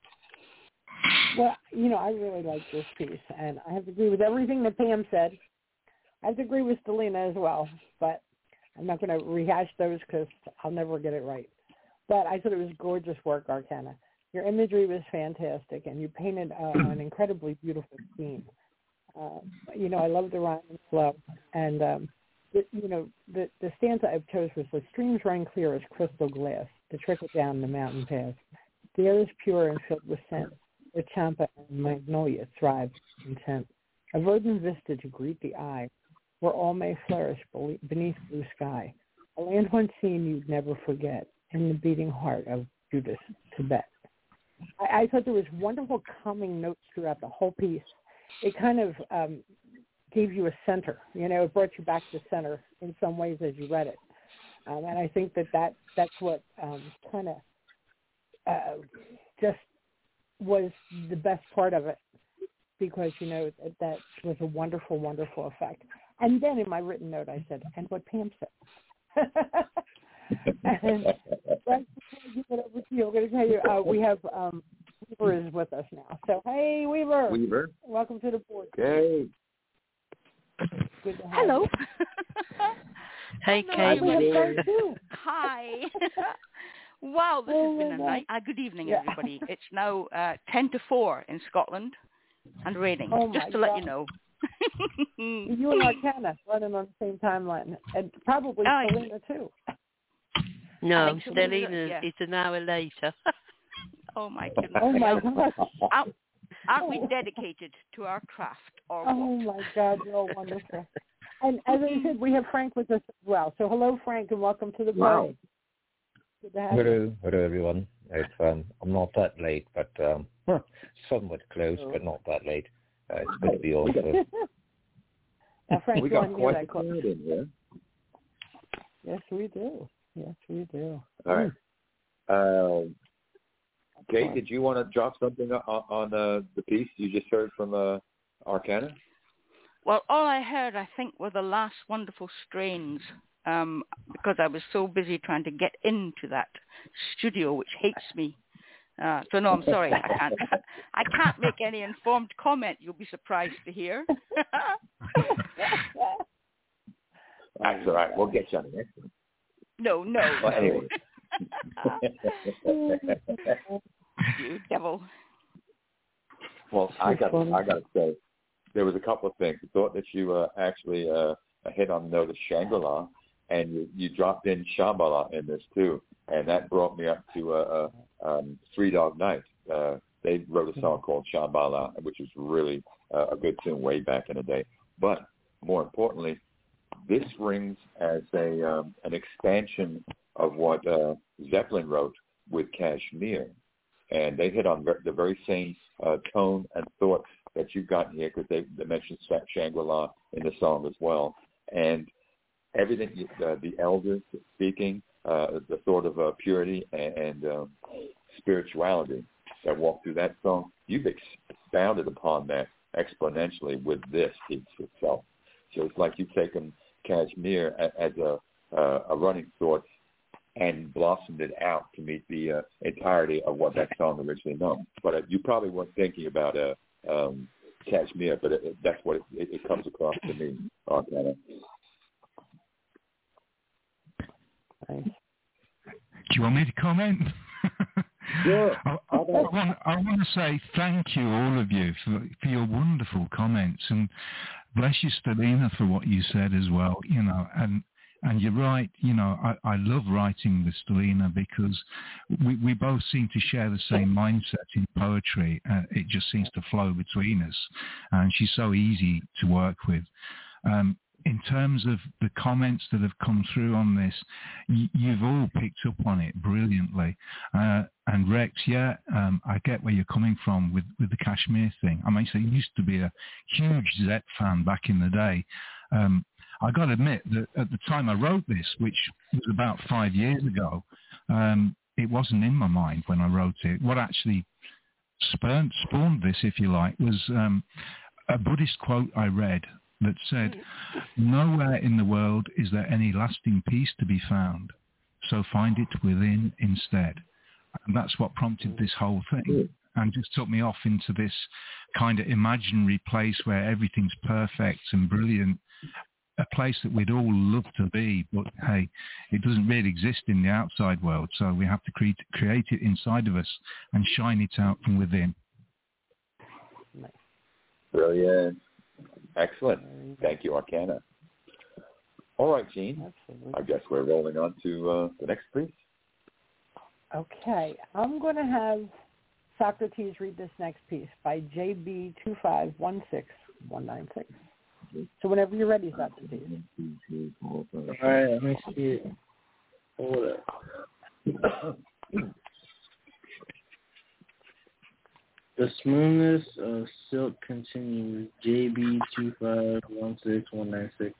Well, you know, I really like this piece, and I have to agree with everything that Pam said. I have to agree with Selena as well, but I'm not going to rehash those because I'll never get it right. But I thought it was gorgeous work, Arcana. Your imagery was fantastic, and you painted uh, an incredibly beautiful scene. Uh, you know, I love the rhyme and flow, and um, the, you know, the the stanza I chose was: "The streams run clear as crystal glass to trickle down the mountain path. The air is pure and filled with scent. The champa and magnolia thrive content. A verdant vista to greet the eye, where all may flourish beneath blue sky. A land once seen you'd never forget, in the beating heart of Judas, Tibet." I, I thought there was wonderful calming notes throughout the whole piece. It kind of um, gave you a center. You know, it brought you back to center in some ways as you read it. Um, and I think that, that that's what um, kind of uh, just was the best part of it, because, you know, that, that was a wonderful, wonderful effect. And then in my written note, I said, and what Pam said. And right before I give it over to you, I'm going to tell you, uh, we have um, Weaver is with us now. So, hey, Weaver. Weaver. Welcome to the board. Okay. Good to have Hello. you. Hey, Hello, Kate. Everybody. Too. Hi. Wow, this Oh, has been a my night. Uh, good evening, Yeah. everybody. It's now uh, ten to four in Scotland and raining, Oh, my just to let God. you know. You and Arcana running on the same timeline, and probably Oh, Selena, too. No, Alex, Selena, yeah. it's an hour later. Oh, my goodness. Oh, my God. Aren't, aren't we dedicated to our craft? Or Oh, what? my God, you're all wonderful. And as I said, we have Frank with us as well. So hello, Frank, and welcome to the party. Good to have you. Hello, hello everyone. It's um, I'm not that late, but um, somewhat close, Oh. but not that late. Uh, it's good to be on. So. Now, Frank, We go got on, hear quite that a call. crowd in here. Yes, we do. Yes, we do. All right. Uh, Kate, did you want to drop something on, on uh, the piece you just heard from uh, Arcana? Well, all I heard, I think, were the last wonderful strains, um, because I was so busy trying to get into that studio, which hates me. Uh, so no, I'm sorry, I can't. I can't make any informed comment. You'll be surprised to hear. That's all right. We'll get you on the next one. No, no, Well, no. anyway. You devil. Well, I got I got to say, there was a couple of things. I thought that you uh, actually uh, hit on the note of Shangri-La, and you, you dropped in Shambhala in this too, and that brought me up to uh, uh, um, Three Dog Night. Uh, they wrote a song called Shambhala, which was really uh, a good tune way back in the day. But more importantly, this rings as a um, an expansion of what uh, Zeppelin wrote with Kashmir, and they hit on the very same uh, tone and thought that you've gotten here, because they, they mentioned Shangri-La in the song as well, and everything, uh, the elders speaking, uh, the sort of uh, purity and, and um, spirituality that walk through that song, you've expounded upon that exponentially with this piece itself. So it's like you've taken Kashmir as a, uh, a running thought and blossomed it out to meet the uh, entirety of what that song originally known. But uh, you probably weren't thinking about uh, um, Kashmir, but it, it, that's what it, it, it comes across to me. Okay. Nice. Do you want me to comment? Sure. I, I, want, I want to say thank you, all of you, for, for your wonderful comments, and bless you, Stelina, for what you said as well. You know, and and you're right. You know, I, I love writing with Stelina because we, we both seem to share the same mindset in poetry. Uh, it just seems to flow between us, and she's so easy to work with. Um, In terms of the comments that have come through on this, y- you've all picked up on it brilliantly. Uh, and Rex, yeah, um, I get where you're coming from with, with the Kashmir thing. I mean, so I used to be a huge Zet fan back in the day. Um, I got to admit that at the time I wrote this, which was about five years ago, um, it wasn't in my mind when I wrote it. What actually spawned, spawned this, if you like, was um, a Buddhist quote I read that said, nowhere in the world is there any lasting peace to be found, so find it within instead. And that's what prompted this whole thing, and just took me off into this kind of imaginary place where everything's perfect and brilliant, a place that we'd all love to be, but hey, it doesn't really exist in the outside world, so we have to create, create it inside of us and shine it out from within. Brilliant. Excellent. Thank you, Arcana. All right, Jean. Absolutely. I guess we're rolling on to uh, the next piece. Okay. I'm going to have Socrates read this next piece by J B two five one six one nine six. So whenever you're ready, Socrates. All right, let me see it. Hold up. The smoothness of silk continues. J B two five one six one nine six.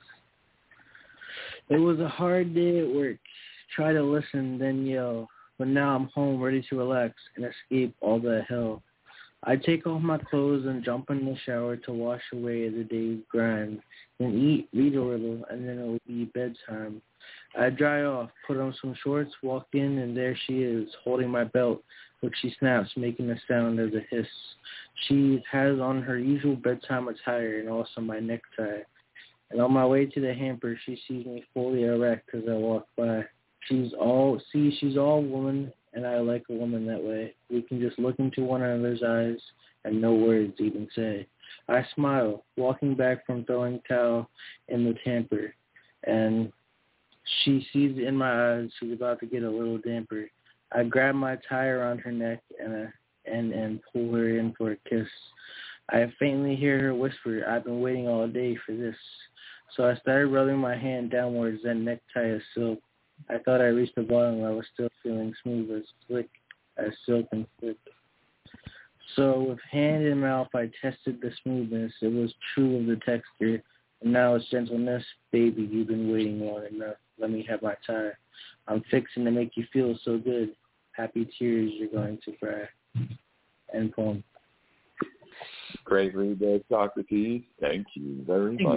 It was a hard day at work. Try to listen, then yell. But now I'm home, ready to relax and escape all that hell. I take off my clothes and jump in the shower to wash away the day's grind. Then eat, read a little, and then it will be bedtime. I dry off, put on some shorts, walk in, and there she is, holding my belt, which she snaps, making a sound as a hiss. She has on her usual bedtime attire and also my necktie. And on my way to the hamper, she sees me fully erect as I walk by. She's all, see, she's all woman, and I like a woman that way. We can just look into one another's eyes and no words even say. I smile, walking back from throwing towel in the hamper, and she sees in my eyes she's about to get a little damper. I grab my tie around her neck and uh, and and pull her in for a kiss. I faintly hear her whisper, I've been waiting all day for this. So I started rubbing my hand downwards, that necktie is silk. I thought I reached the bottom. I was still feeling smooth as slick as silk and slick. So with hand and mouth, I tested the smoothness. It was true of the texture. And now it's gentleness. Baby, you've been waiting long enough. Let me have my tie. I'm fixing to make you feel so good. Happy tears you're going to cry. End poem. Great read there, Socrates. Thank you very much.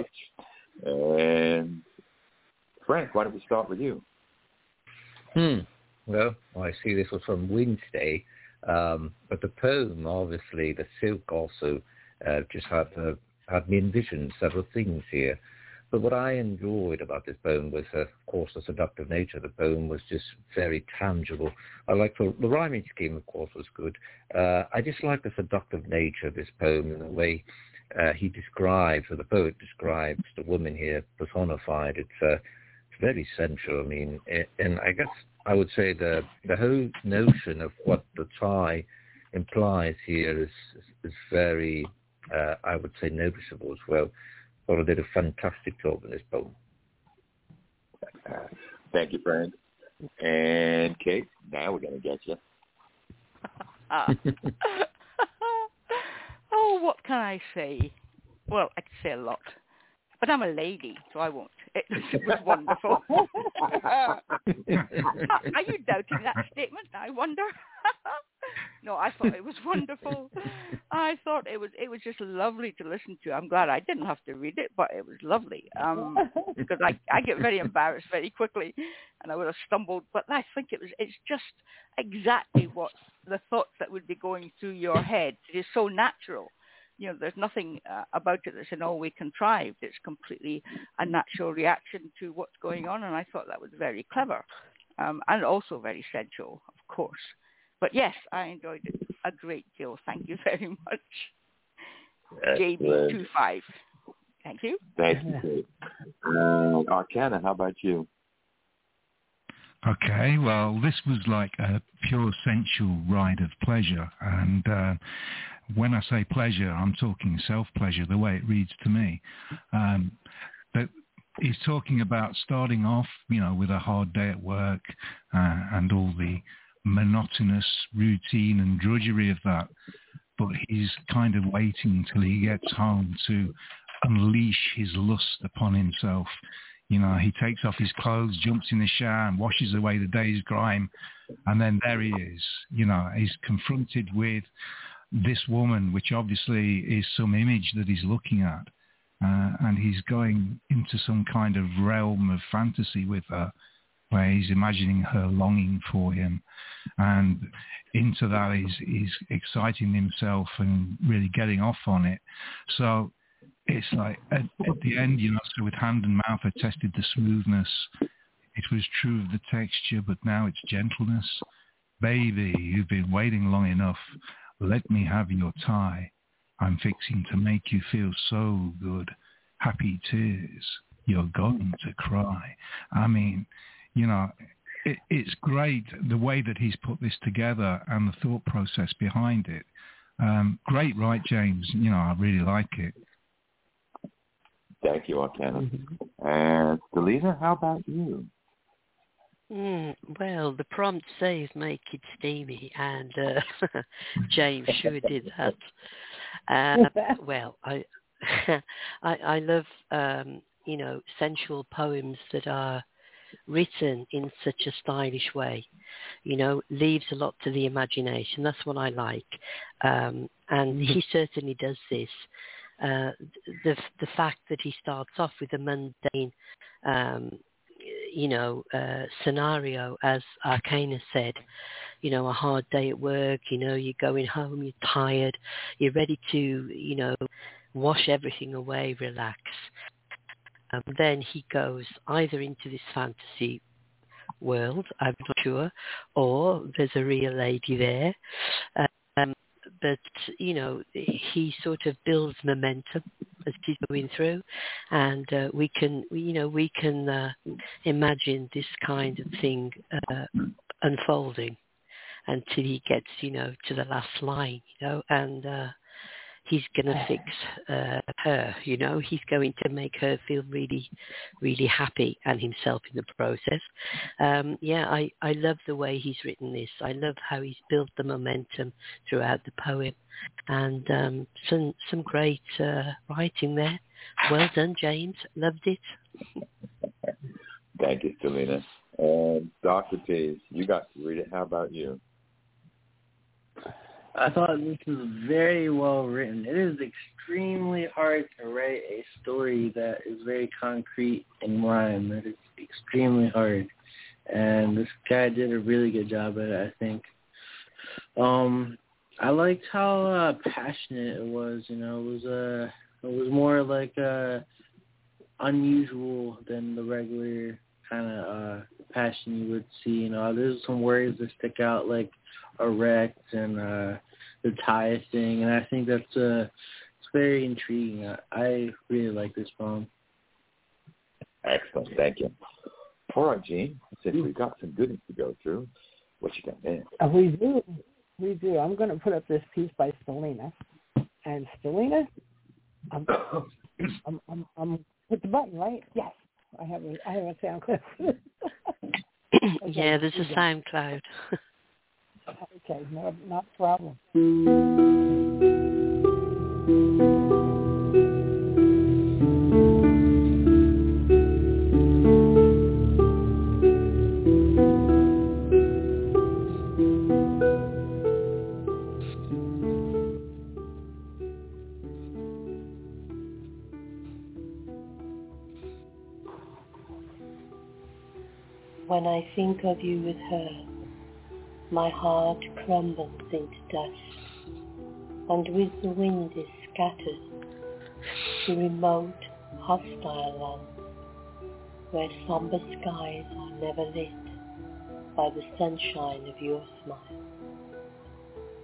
And Frank, why don't we start with you? Hmm. Well, I see this was from Wednesday, um, but the poem, obviously, the silk also uh, just had, uh, had me envision several things here. But what I enjoyed about this poem was, uh, of course, the seductive nature of the poem was just very tangible. I like the, the rhyming scheme, of course, was good. Uh, I just like the seductive nature of this poem and the way uh, he describes, or the poet describes, the woman here personified. It's, uh, it's very sensual. I mean, and I guess I would say the the whole notion of what the tie implies here is is, is very, uh, I would say, noticeable as well. Thought I did a fantastic job in this poem. Thank you, Frank. And Kate, now we're going to get you. uh, oh, what can I say? Well, I could say a lot. But I'm a lady, so I won't. It, it was wonderful. Are you doubting that statement, I wonder? No, I thought it was wonderful. I thought it was it was just lovely to listen to. I'm glad I didn't have to read it, but it was lovely. Um, because I, I get very embarrassed very quickly, and I would have stumbled. But I think it was it's just exactly what the thoughts that would be going through your head. It is so natural. You know, there's nothing uh, about it that's in all way contrived. It's completely a natural reaction to what's going on, and I thought that was very clever, um, and also very sensual, of course. But yes, I enjoyed it a great deal. Thank you very much. Excellent. J B two five. Thank you. Thank you. Uh, Arcana, how about you? Okay, well, this was like a pure sensual ride of pleasure. And uh, when I say pleasure, I'm talking self-pleasure, the way it reads to me. Um, that he's talking about starting off, you know, with a hard day at work uh, and all the monotonous routine and drudgery of that. But he's kind of waiting until he gets home to unleash his lust upon himself. You know, he takes off his clothes, jumps in the shower and washes away the day's grime. And then there he is. You know, he's confronted with this woman, which obviously is some image that he's looking at. Uh, and he's going into some kind of realm of fantasy with her, where he's imagining her longing for him. And into that he's, he's exciting himself and really getting off on it. So it's like at, at the end, you know, so with hand and mouth I tested the smoothness. It was true of the texture, but now it's gentleness. Baby, you've been waiting long enough. Let me have your tie. I'm fixing to make you feel so good. Happy tears. You're going to cry. I mean, you know, it, it's great the way that he's put this together and the thought process behind it. Um, great, right, James? You know, I really like it. Thank you, Arcana. Mm-hmm. And Stelina, how about you? Mm, well, the prompt says make it steamy, and uh, James sure did that. Uh, well, I, I I love um, you know, sensual poems that are written in such a stylish way. You know, leaves a lot to the imagination. That's what I like, um, and he certainly does this. Uh, the the fact that he starts off with a mundane, um, you know, uh, scenario, as Arcana said, you know, a hard day at work, you know, you're going home, you're tired, you're ready to, you know, wash everything away, relax. Um, then he goes either into this fantasy world, I'm not sure, or there's a real lady there. Um, but, you know, he sort of builds momentum as he's going through, and uh, we can, you know, we can uh, imagine this kind of thing uh, unfolding until he gets, you know, to the last line, you know, and uh, he's going to fix uh, her, you know, he's going to make her feel really, really happy, and himself in the process. Um, yeah, I, I love the way he's written this. I love how he's built the momentum throughout the poem, and um, some some great uh, writing there. Well done, James. Loved it. Thank you, Stelina. And Doctor Tees, you got to read it. How about you? I thought this was very well written. It is extremely hard to write a story that is very concrete and rhyme. It is extremely hard. And this guy did a really good job at it, I think. Um, I liked how uh, passionate it was. You know, it was uh, it was more like uh, unusual than the regular kind of uh, passion you would see. You know, there's some words that stick out, like erect and uh, the tie thing, and I think that's uh, it's very intriguing. I, I really like this poem. Excellent, thank you. All right, Gene, since we've got some goodies to go through, what you got next? Uh, we do, we do. I'm going to put up this piece by Stelina, and Stelina, I'm, I'm, I'm, I'm hit the button, right? Yes, I have a, I have a sound clip. Okay, yeah, there's a SoundCloud. Okay, no, not a problem. When I think of you with her, my heart crumbles into dust, and with the wind is scattered to remote, hostile lands, where somber skies are never lit by the sunshine of your smile.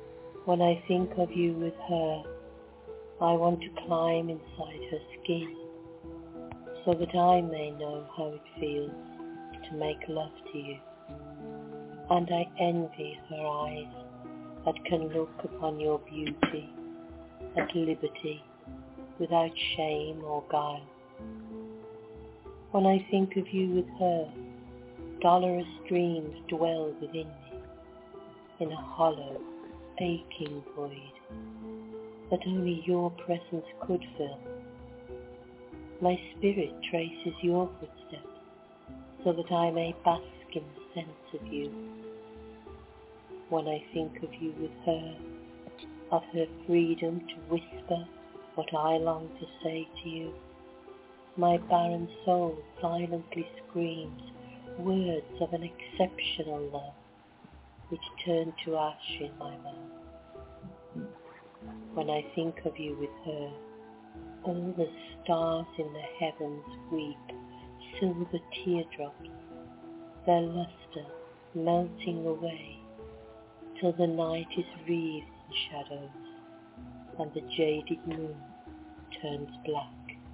When I think of you with her, I want to climb inside her skin so that I may know how it feels to make love to you. And I envy her eyes that can look upon your beauty at liberty without shame or guile. When I think of you with her, dolorous dreams dwell within me in a hollow, aching void that only your presence could fill. My spirit traces your footsteps so that I may bask in the sense of you. When I think of you with her, of her freedom to whisper what I long to say to you, my barren soul silently screams words of an exceptional love which turn to ash in my mouth. When I think of you with her, all the stars in the heavens weep silver teardrops, their luster melting away till the night is wreathed in shadows and the jaded moon turns black.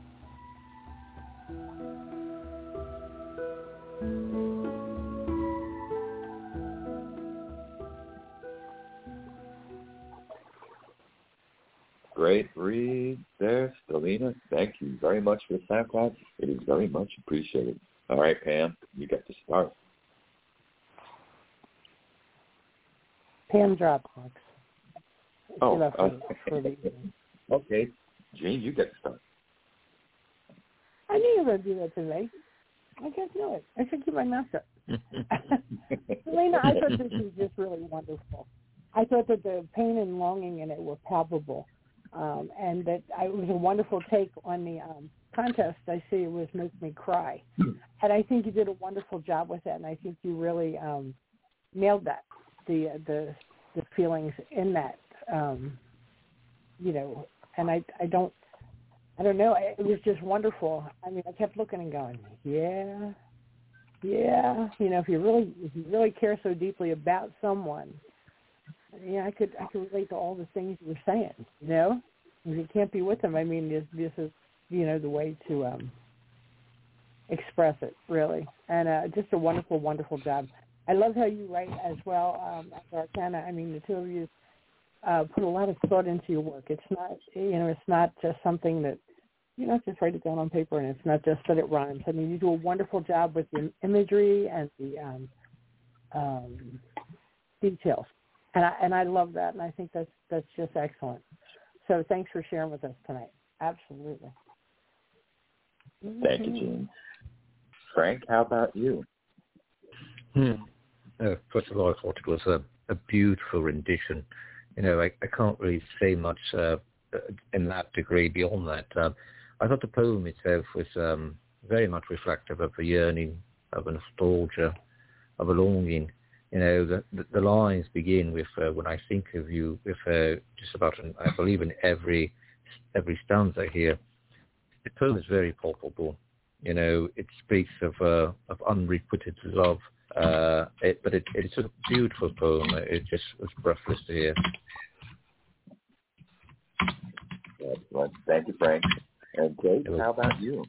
Great read there, Stelina. Thank you very much for the SoundCloud. It is very much appreciated. All right, Pam, you get to start. Pam Dropbox. Oh, uh, for, for the, okay. Gene, you get to start. I knew you were going to do that today. I just knew it. I should keep my mouth shut. Stelina, I thought this was just really wonderful. I thought that the pain and longing in it were palpable. Um, and that I, it was a wonderful take on the um, contest. I see it was Make Me Cry. And I think you did a wonderful job with that, and I think you really um, nailed that, the the the feelings in that, um, you know, and I, I don't, I don't know, it was just wonderful. I mean, I kept looking and going, yeah, yeah, you know, if you really, if you really care so deeply about someone, yeah, I could I could relate to all the things you were saying, you know? If you can't be with them, I mean, this, this is, you know, the way to um, express it, really. And uh, just a wonderful, wonderful job. I love how you write as well, um, Arcana. I mean, the two of you uh, put a lot of thought into your work. It's not, you know, it's not just something that, you know, just write it down on paper, and it's not just that it rhymes. I mean, you do a wonderful job with the imagery and the um, um, details. And I, and I love that, and I think that's that's just excellent. So thanks for sharing with us tonight. Absolutely. Thank you, Gene. Frank, how about you? Hmm. Uh, first of all, I thought it was a, a beautiful rendition. You know, I, I can't really say much uh, in that degree beyond that. Uh, I thought the poem itself was um, very much reflective of a yearning, of a nostalgia, of a longing. You know, the, the, the lines begin with, uh, when I think of you, with uh, just about, an, I believe, in every every stanza here. The poem is very palpable. You know, it speaks of uh, of unrequited love, uh, it, but it, it's a beautiful poem. It just was breathless to hear. Well, thank you, Frank. And Kate, how about you?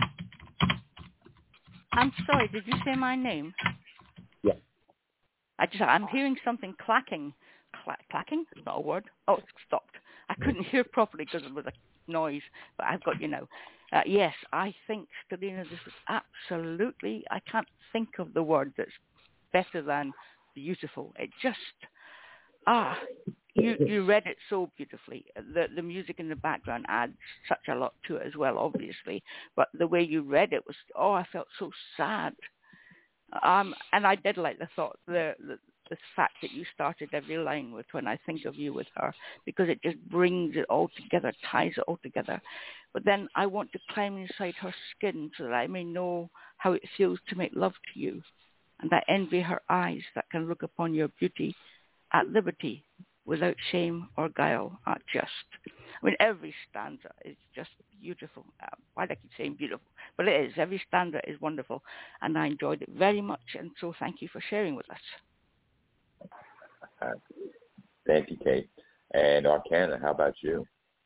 I'm sorry, did you say my name? Yeah. I just, I'm hearing something clacking. Cla- clacking? It's not a word. Oh, it's stopped. I couldn't hear properly because it was a noise, but I've got you now. Uh, yes, I think, Stelina, this is absolutely, I can't think of the word that's better than beautiful. It just, ah, you you read it so beautifully. The the music in the background adds such a lot to it as well, obviously. But the way you read it was, oh, I felt so sad. Um, and I did like the thought, the, the the fact that you started every line with "when I think of you" with her, because it just brings it all together, ties it all together. But then I want to climb inside her skin so that I may know how it feels to make love to you. And I envy her eyes that can look upon your beauty at liberty without shame or guile. Uh, just, I mean, every stanza is just beautiful. Uh, why do I keep saying beautiful? But it is. Every stanza is wonderful, and I enjoyed it very much. And so thank you for sharing with us. Uh, thank you, Kate. And Arcana, how about you?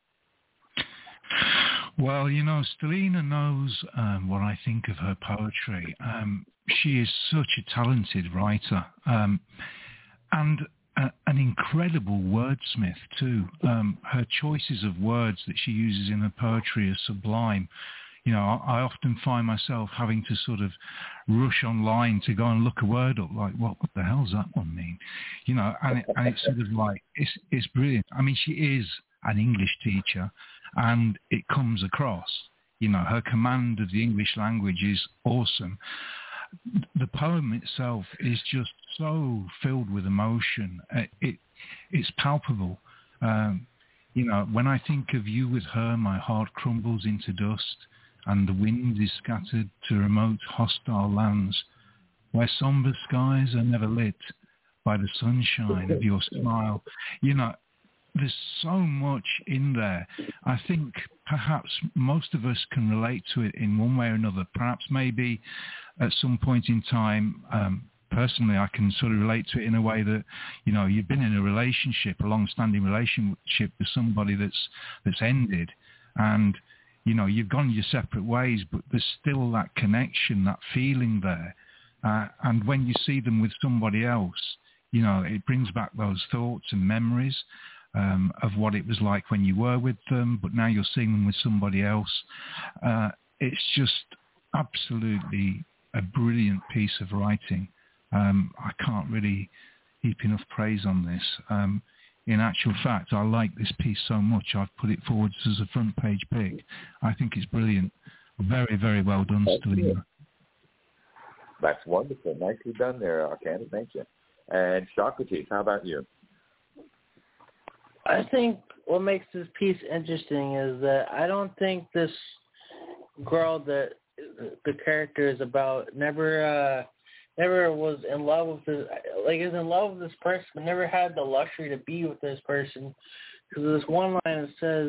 Well, you know, Stelina knows um, what I think of her poetry. Um, she is such a talented writer um, and a, an incredible wordsmith too. Um, her choices of words that she uses in her poetry are sublime. You know, I, I often find myself having to sort of rush online to go and look a word up, like, what, what the hell does that one mean? You know, and, it, and it's sort of like, it's, it's brilliant. I mean, she is an English teacher, and it comes across. You know, her command of the English language is awesome. The poem itself is just so filled with emotion. It, it it's palpable. Um, you know, when I think of you with her, my heart crumbles into dust, and the wind is scattered to remote hostile lands, where somber skies are never lit by the sunshine of your smile. You know, there's so much in there. I think perhaps most of us can relate to it in one way or another. Perhaps maybe at some point in time, um, personally, I can sort of relate to it in a way that, you know, you've been in a relationship, a long-standing relationship with somebody that's that's ended, and, you know, you've gone your separate ways, but there's still that connection, that feeling there. Uh, and when you see them with somebody else, you know, it brings back those thoughts and memories Um, of what it was like when you were with them, but now you're seeing them with somebody else. Uh, it's just absolutely a brilliant piece of writing. Um, I can't really heap enough praise on this. Um, in actual fact, I like this piece so much, I've put it forward as a front page pick. I think it's brilliant. Very, very well done, Stelina. That's wonderful. Nicely done there, Arcana. Thank you. And Socrates, how about you? I think what makes this piece interesting is that I don't think this girl that the character is about never uh, never was in love with this, like is in love with this person, but never had the luxury to be with this person. Because there's one line that says,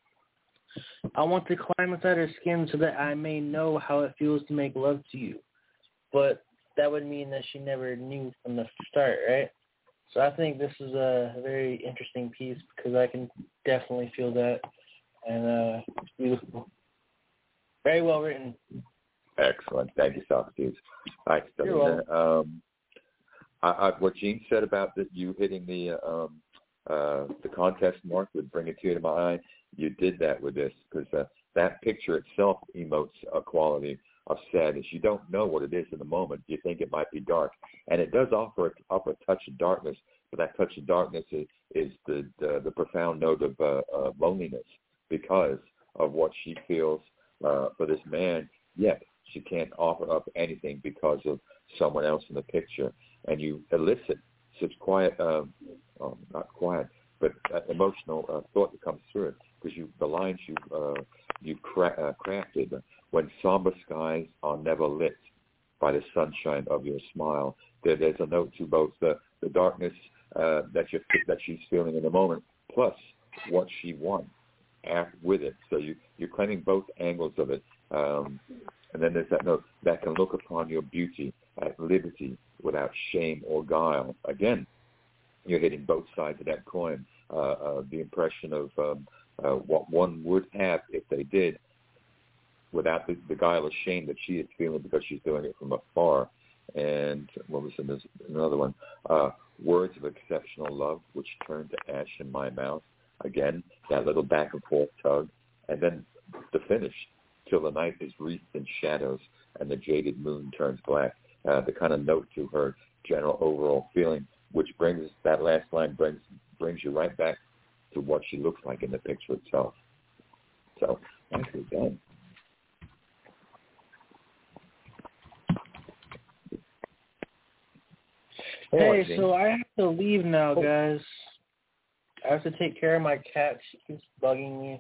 "I want to climb inside her skin so that I may know how it feels to make love to you." But that would mean that she never knew from the start, right? So I think this is a very interesting piece because I can definitely feel that, and uh, it's beautiful. Very well written. Excellent. Thank you, Socrates. All right, Stelina. Um, I, I, what Gene said about that you hitting the um, uh, the contest mark would bring a tear to my eye. You did that with this because uh, that picture itself emotes a quality of sadness. You don't know what it is in the moment. You think it might be dark. And it does offer up a touch of darkness, but that touch of darkness is, is the, the the profound note of uh, uh, loneliness because of what she feels uh, for this man, yet she can't offer up anything because of someone else in the picture. And you elicit such quiet, um, oh, not quiet, but uh, emotional uh, thought that comes through it because you the lines you uh, you cra- uh, crafted. When somber skies are never lit by the sunshine of your smile, there, there's a note to both the, the darkness uh, that you that she's feeling in the moment, plus what she wants after, with it. So you, you're claiming both angles of it. Um, and then there's that note that can look upon your beauty at liberty without shame or guile. Again, you're hitting both sides of that coin. Uh, uh, the impression of um, uh, what one would have if they did, without the, the guile of shame that she is feeling because she's doing it from afar. And what was in this, another one? Uh, words of exceptional love, which turn to ash in my mouth. Again, that little back and forth tug. And then the finish, till the night is wreathed in shadows and the jaded moon turns black. Uh, the kind of note to her general overall feeling, which brings, that last line brings brings you right back to what she looks like in the picture itself. So, nicely done. Hey, so I have to leave now, guys. I have to take care of my cat. She keeps bugging me.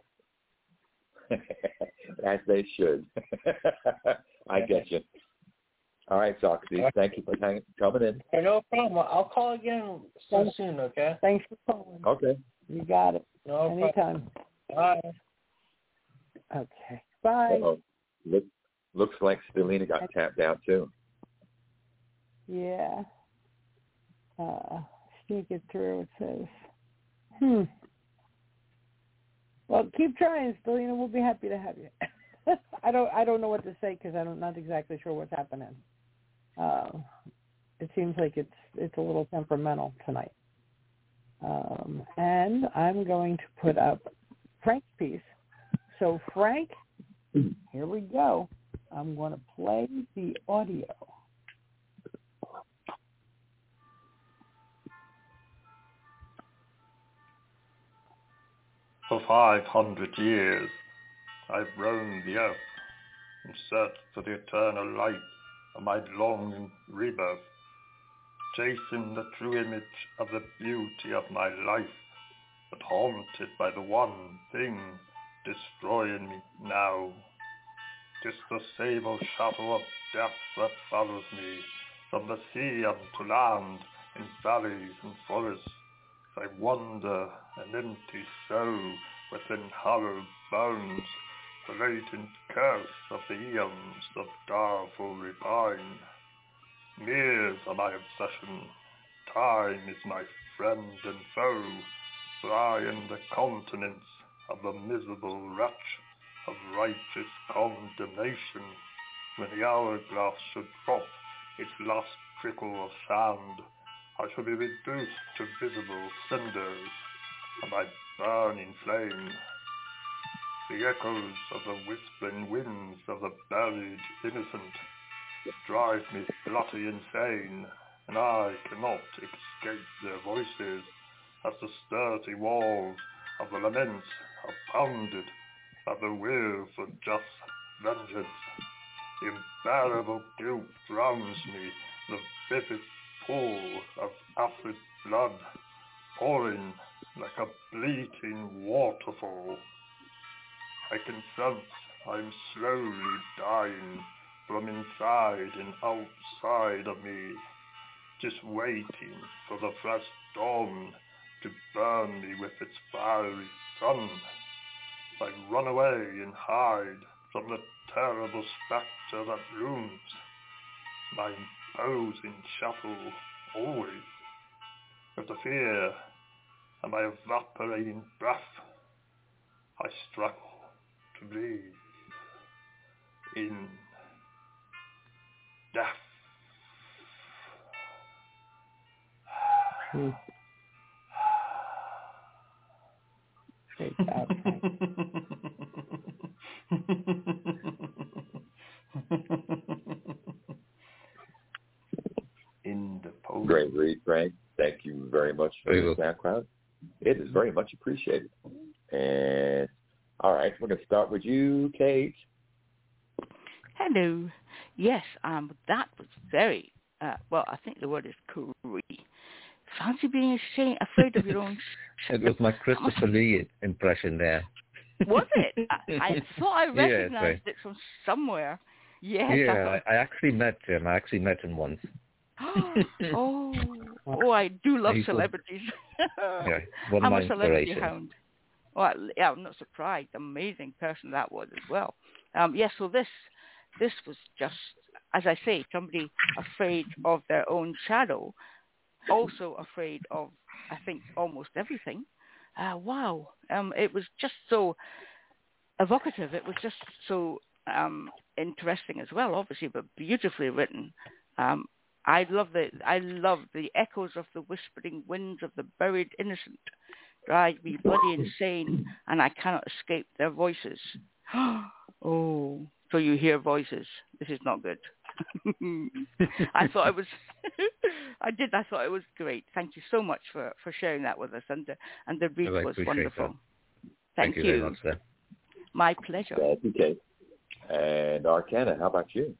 As they should. I get you. All right, Socrates. Thank you for hang- coming in. Hey, no problem. I'll call again so soon, okay? Thanks for calling. Okay. You got it. No Anytime. Problem. Bye. Okay. Bye. Uh-oh. Look, looks like Stelina got tapped out, too. Yeah. Uh, sneak it through. It says, hmm, Well, keep trying, Stellina. We'll be happy to have you. I don't I don't know what to say because I'm not exactly sure what's happening. Uh, it seems like it's it's a little temperamental tonight. Um, and I'm going to put up Frank's piece. So Frank, here we go. I'm going to play the audio. For five hundred years, I've roamed the earth in search for the eternal light of my longing rebirth, chasing the true image of the beauty of my life, but haunted by the one thing destroying me now. 'Tis the sable shadow of death that follows me from the sea unto land, in valleys and forests. I wander an empty soul within hollow bones, the latent curse of the eons of direful repine. Years are my obsession, time is my friend and foe, for I am the continence of the miserable wretch of righteous condemnation. When the hourglass should drop its last trickle of sand, I shall be reduced to visible cinders, and I burn in flame. The echoes of the whispering winds of the buried innocent drive me bloody insane, and I cannot escape their voices as the sturdy walls of the laments are pounded by the will for just vengeance. The unbearable guilt drowns me, the vivid pool of acid blood pouring like a bleating waterfall. I can sense I'm slowly dying from inside and outside of me, just waiting for the fresh dawn to burn me with its fiery sun. I run away and hide from the terrible spectre that looms, my imposing shadow always, with the fear and my evaporating breath. I struggle to breathe in death. Hmm. Great job, Frank. In the post. Great read, Frank. Thank you very much for Very your well. background. It is very much appreciated. And all right, we're going to start with you, Kate. Hello. Yes, um, that was very, uh, well, I think the word is creepy. Fancy being ashamed, afraid of your own... It was my Christopher Lee impression there. Was it? I, I thought I Yeah, recognized right. it from somewhere. Yes. Yeah, I, I actually met him. I actually met him once. oh, oh, I do love He's celebrities. Yeah, one of I'm my a celebrity inspirations. hound. Well, yeah, I'm not surprised. Amazing person that was as well. Um, yes, so this this was just, as I say, somebody afraid of their own shadow, also afraid of, I think, almost everything. Uh, wow. Um, it was just so evocative. It was just so um, interesting as well, obviously, but beautifully written. Um, I love the I love the echoes of the whispering winds of the buried innocent drive me bloody insane, and I cannot escape their voices. Oh, so you hear voices. This is not good. I thought it was, I did, I thought it was great. Thank you so much for, for sharing that with us, and the, and the read Oh, I was appreciate wonderful. that. Thank, Thank you very much, sir. My pleasure. Thank you, Kate. And Arcana, how about you?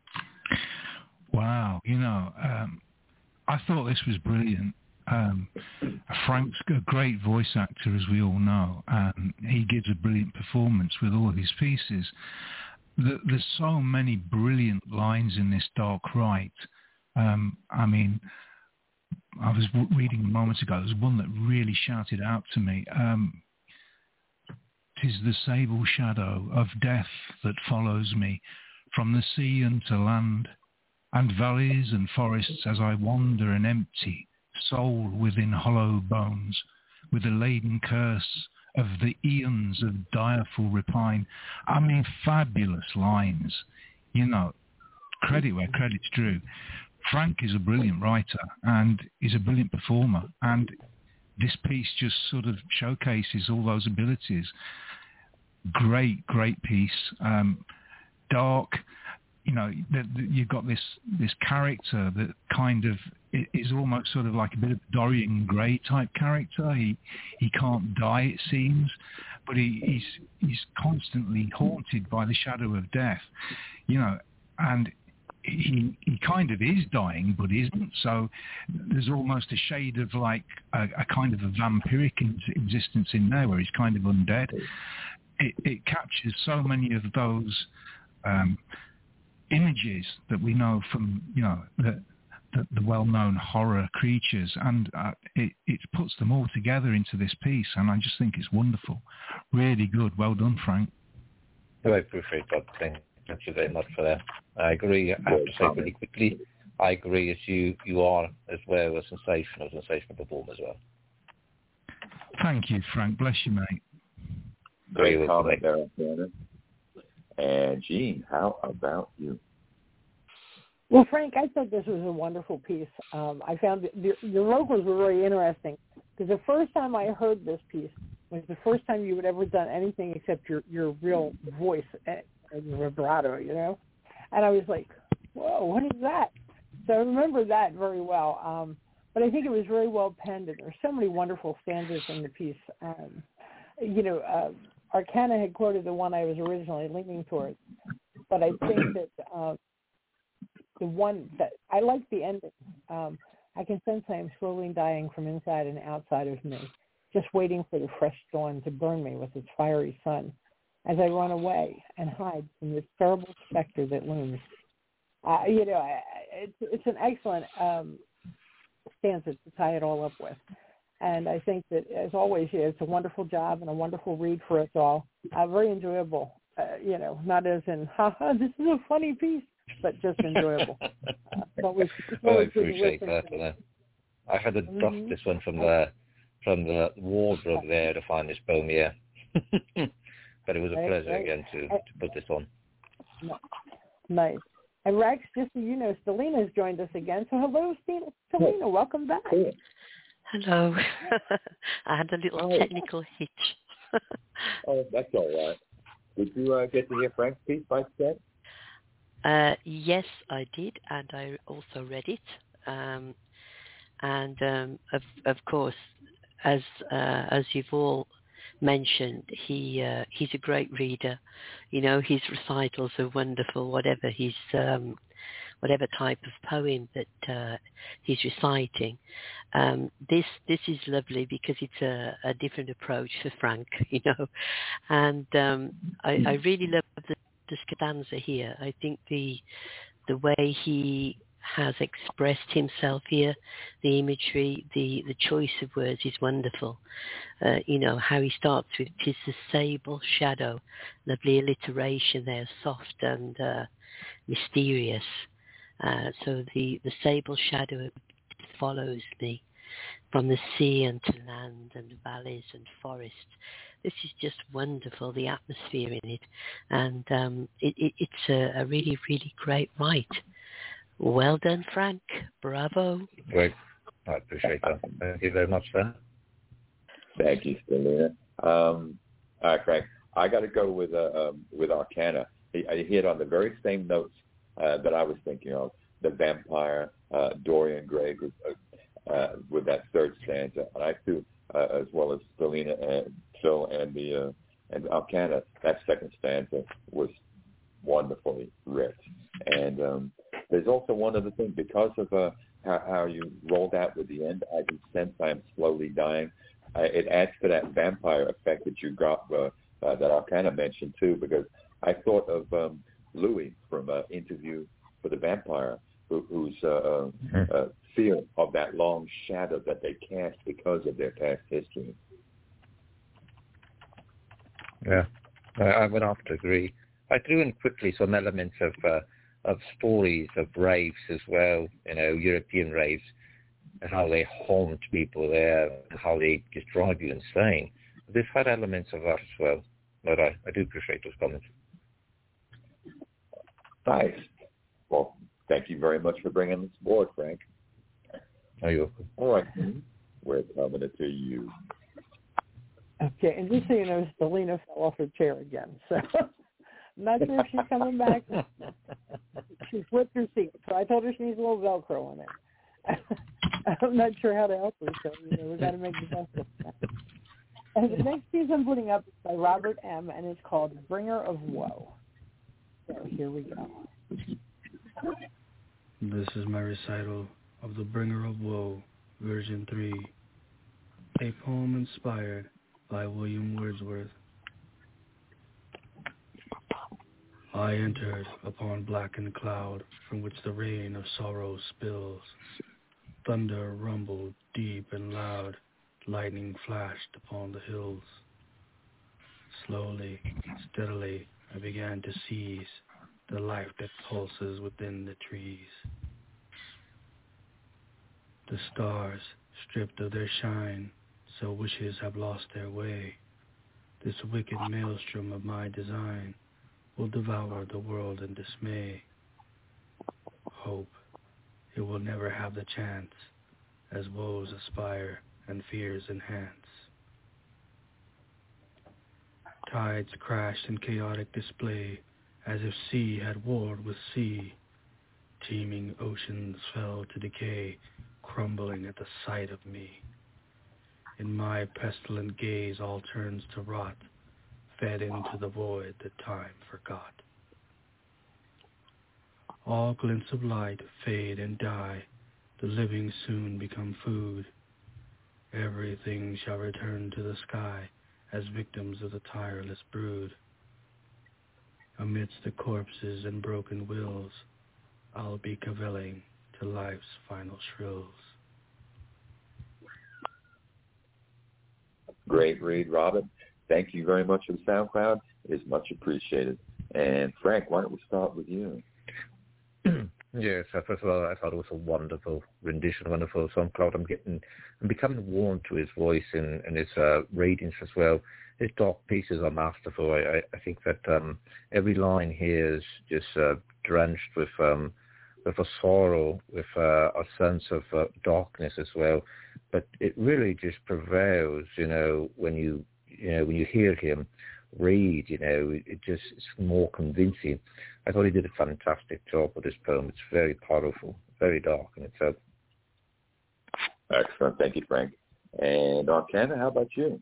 Wow, you know, um, I thought this was brilliant. Um, Frank's a great voice actor, as we all know, and he gives a brilliant performance with all his pieces. The, there's so many brilliant lines in this Dark Rite. Um, I mean, I was w- reading a moment ago, there's one that really shouted out to me. Um, "'Tis the sable shadow of death that follows me from the sea unto land, and valleys and forests as I wander an empty soul within hollow bones, with a laden curse of the eons of direful repine. I mean, fabulous lines. You know, credit where credit's due. Frank is a brilliant writer and is a brilliant performer, and this piece just sort of showcases all those abilities. Great, great piece. Um, dark. You know, the, the, you've got this this character that kind of is almost sort of like a bit of Dorian Gray type character. He he can't die, it seems, but he, he's he's constantly haunted by the shadow of death. You know, and he he kind of is dying, but isn't. So there's almost a shade of like a, a kind of a vampiric existence in there, where he's kind of undead. It, it captures so many of those um, images that we know from, you know, the, the, the well-known horror creatures, and uh, it, it puts them all together into this piece, and I just think it's wonderful. Really good. Well done, Frank. Oh, I appreciate that. Thank Thank you very much for that. I agree. I have to say really quickly, I agree as you, you are as well a sensational, sensational performer as well. Thank you, Frank. Bless you, mate. Great comment there, Shannon. And Gene, how about you? Well, Frank, I thought this was a wonderful piece. Um, I found the, the, the vocals were really interesting, because the first time I heard this piece was the first time you had ever done anything except your, your real voice and vibrato, you know? And I was like, whoa, what is that? So I remember that very well. Um, but I think it was very well penned, and there were so many wonderful stanzas in the piece. Um, you know, uh, Arcana had quoted the one I was originally leaning towards, but I think that uh, the one that I like the ending. Um, I can sense I am slowly dying from inside and outside of me, just waiting for the fresh dawn to burn me with its fiery sun, as I run away and hide from this terrible specter that looms. Uh, you know, I, it's, it's an excellent um, stanza to tie it all up with. And I think that, as always, yeah, it's a wonderful job and a wonderful read for us all. Uh, very enjoyable, uh, you know, not as in, ha-ha, this is a funny piece, but just enjoyable. Uh, but we, well, I appreciate that. Uh, I had to dust mm-hmm. this one from the from the wardrobe there to find this poem, yeah. But it was a right, pleasure right. again to, to put this on. Nice. And Rex, just so you know, Stelina's joined us again. So hello, Stelina. Welcome back. Hello. I had a little oh. technical hitch. Oh, that's all right. Did you uh, get to hear Frank's piece by step? Uh, yes, I did, and I also read it. Um, and um, of, of course, as uh, as you've all mentioned, he uh, he's a great reader. You know, his recitals are wonderful. Whatever his um, whatever type of poem that uh, he's reciting, um, this this is lovely because it's a, a different approach for Frank. You know, and um, I, I really love the, the stanza here. I think the the way he has expressed himself here, the imagery, the, the choice of words is wonderful. Uh, you know, how he starts with, "'Tis the sable shadow," lovely alliteration there, soft and uh, mysterious. Uh, so the, the sable shadow follows me from the sea and to land and valleys and forests. This is just wonderful, the atmosphere in it. And um, it, it, it's a, a really, really great write. Well done, Frank. Bravo. Great. I appreciate that. Thank you very much, sir. Thank you, Stelina. Um, all right, Frank. I got to go with uh, um, with Arcana. I hit on the very same notes uh, that I was thinking of. The vampire, uh, Dorian Gray, with, uh, uh, with that third stanza, and I too, uh, as well as Stelina and Phil and the uh, and Arcana. That second stanza was wonderfully writ, and um, there's also one other thing, because of uh, how, how you rolled out with the end. I can sense I'm slowly dying. Uh, it adds to that vampire effect that you got, uh, uh, that I kind of mentioned too, because I thought of um, Louis from uh, Interview for the Vampire, who, who's uh, uh, uh, fear of that long shadow that they cast because of their past history. Yeah, I would have to agree. I threw in quickly some elements of uh, of stories of raves as well, you know, European raves, and how they haunt people there, and how they just drive you insane. This had elements of that as well, but I, I do appreciate those comments. Nice. Well, thank you very much for bringing this aboard, Frank. Are you welcome? All right. We're coming to you. Okay, and just so you know, Stelina fell off her chair again, so I'm not sure if she's coming back. She flipped her seat, so I told her she needs a little Velcro on there. I'm not sure how to help her, so you know, we've got to make the best of that. And the next piece I'm putting up is by Robert M., and it's called Bringer of Woe. So here we go. This is my recital of The Bringer of Woe, version three, a poem inspired by William Wordsworth. I entered upon blackened cloud from which the rain of sorrow spills. Thunder rumbled deep and loud, lightning flashed upon the hills. Slowly, steadily, I began to seize the life that pulses within the trees. The stars, stripped of their shine, so wishes have lost their way. This wicked maelstrom of my design will devour the world in dismay. Hope, it will never have the chance, as woes aspire and fears enhance. Tides crashed in chaotic display, as if sea had warred with sea. Teeming oceans fell to decay, crumbling at the sight of me. In my pestilent gaze all turns to rot, fed into the void that time forgot. All glints of light fade and die, the living soon become food. Everything shall return to the sky as victims of the tireless brood. Amidst the corpses and broken wills, I'll be cavilling to life's final shrills. Great read, Robin. Thank you very much for the SoundCloud. It is much appreciated. And Frank, why don't we start with you? Yes, first of all, I thought it was a wonderful rendition, wonderful SoundCloud. I'm getting, I'm becoming warm to his voice and, and his uh, ratings as well. His dark pieces are masterful. I, I, I think that um, every line here is just uh, drenched with um, with a sorrow, with uh, a sense of uh, darkness as well. But it really just prevails, you know, when you you know when you hear him read, you know, it just it's more convincing. I thought he did a fantastic job with this poem. It's very powerful, very dark in itself. Excellent. Thank you, Frank. And Arcana, how about you?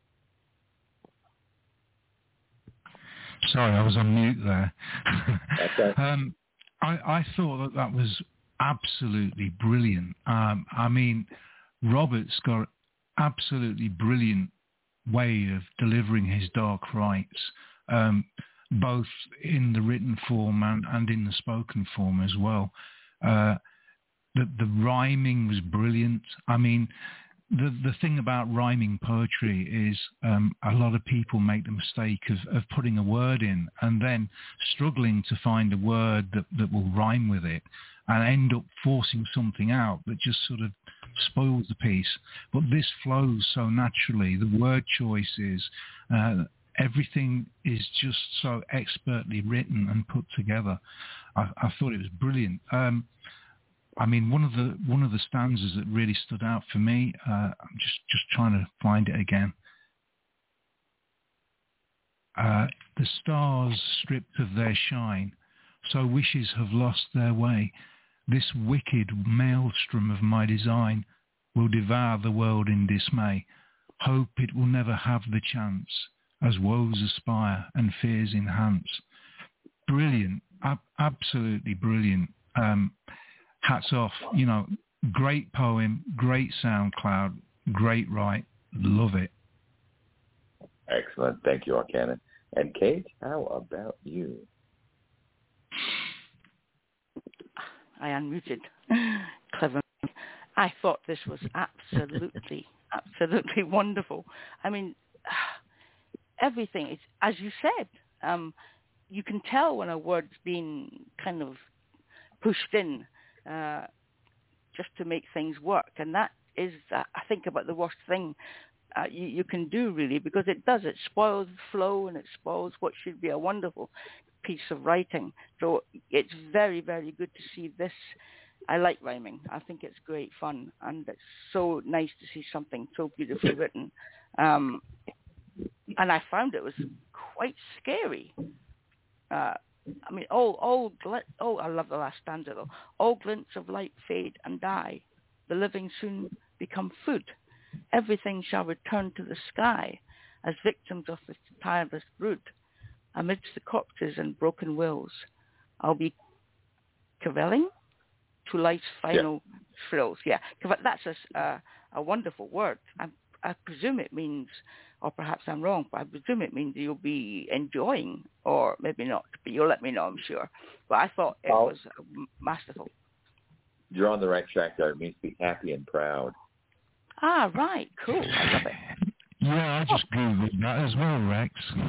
Sorry, I was on mute there. Okay. um, I, I thought that that was absolutely brilliant. Um, I mean, Robert's got absolutely brilliant way of delivering his dark rites, um, both in the written form and, and in the spoken form as well. Uh, the, the rhyming was brilliant. I mean, the the thing about rhyming poetry is um, a lot of people make the mistake of, of putting a word in and then struggling to find a word that, that will rhyme with it and end up forcing something out that just sort of spoils the piece. But this flows so naturally. The word choices, uh, everything is just so expertly written and put together. I, I thought it was brilliant. Um, I mean, one of the one of the stanzas that really stood out for me, uh, I'm just, just trying to find it again. Uh, the stars stripped of their shine, so wishes have lost their way. This wicked maelstrom of my design will devour the world in dismay. Hope it will never have the chance, as woes aspire and fears enhance. Brilliant, ab- absolutely brilliant. Um, hats off, you know, great poem, great SoundCloud, great write, love it. Excellent. Thank you, Arcana. And Kate, how about you? I unmuted. Clever. I thought this was absolutely, absolutely wonderful. I mean, everything is, as you said, um, you can tell when a word's been kind of pushed in uh, just to make things work. And that is, uh, I think, about the worst thing uh, you, you can do, really, because it does. It spoils the flow and it spoils what should be a wonderful piece of writing. So it's very, very good to see this. I like rhyming. I think it's great fun, and it's so nice to see something so beautifully written. Um, and I found it was quite scary. Uh, I mean, all, all, gl- oh, I love the last stanza though. All glints of light fade and die. The living soon become food. Everything shall return to the sky as victims of this tireless brood. Amidst the corpses and broken wills, I'll be cavelling to life's final yeah. thrills. Yeah, that's a, uh, a wonderful word. I, I presume it means, or perhaps I'm wrong, but I presume it means you'll be enjoying, or maybe not, but you'll let me know, I'm sure. But I thought it oh. was masterful. You're on the right track there. It means be happy and proud. Ah, right. Cool. I love it. Yeah, I just Googled that as well, Rex.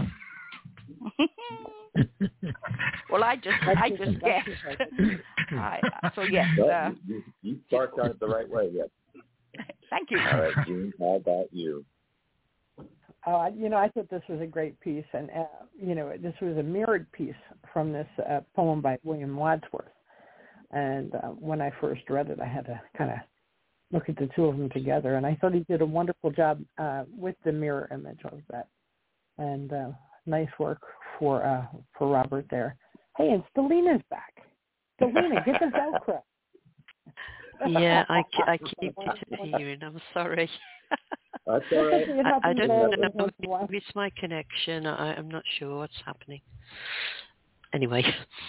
Well, I just, I just guessed. I, so yes. Well, uh, you, you sparked out the right way. Yes. Thank you. All right, Jean. How about you? Uh, you know, I thought this was a great piece, and uh, you know, this was a mirrored piece from this uh, poem by William Wordsworth. And uh, when I first read it, I had to kind of look at the two of them together, and I thought he did a wonderful job uh, with the mirror image of that. And uh, nice work for uh, for Robert there. Hey, and Stelina's back. Stelina, get this outcry. Yeah, I, I keep disappearing. I'm sorry. That's all right. I, I don't know. Maybe it's my connection. I, I'm not sure what's happening. Anyway.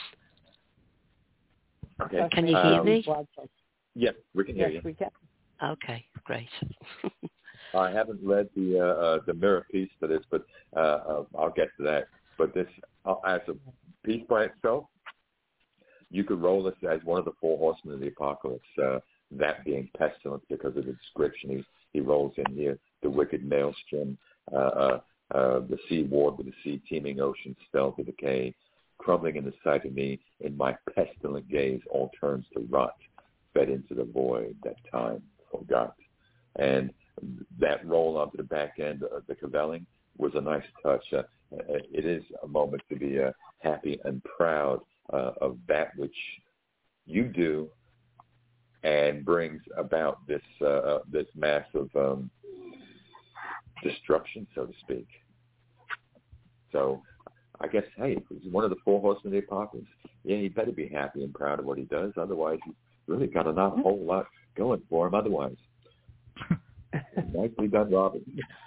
Okay. Can you hear um, me? Yes, we can hear yes, you. we can. Okay, great. I haven't read the uh, uh, the mirror piece for this, but uh, uh, I'll get to that. But this, uh, as a piece by itself, you could roll this as one of the four horsemen of the apocalypse. Uh, that being pestilence, because of the description he, he rolls in here: the wicked maelstrom, uh, uh, uh, the sea warred with the sea, teeming oceans fell to decay, crumbling in the sight of me. In my pestilent gaze, all turns to rot, fed into the void that time forgot. And that roll onto the back end of the cavelling was a nice touch. Uh, it is a moment to be uh, happy and proud uh, of that which you do and brings about this uh, this massive um, destruction, so to speak. So I guess, hey, if he's one of the four horsemen of the apocalypse, yeah, he better be happy and proud of what he does. Otherwise, he's really got a not a whole lot going for him otherwise. Nicely done, Robert.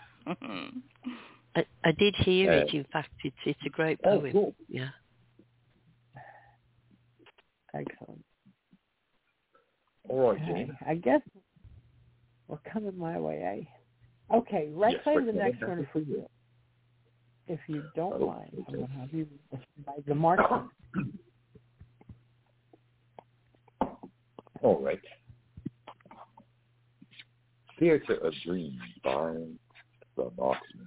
I, I did hear uh, it. In fact, it's it's a great oh, poem. Cool. Yeah. Excellent. All right, okay. Jane. I guess we're coming my way, eh? Okay, Rex, yes, I have the next one for you. If you don't oh, mind, okay. I'm going to have you by the Martian. All right. Theater of Dreams by the Marksman.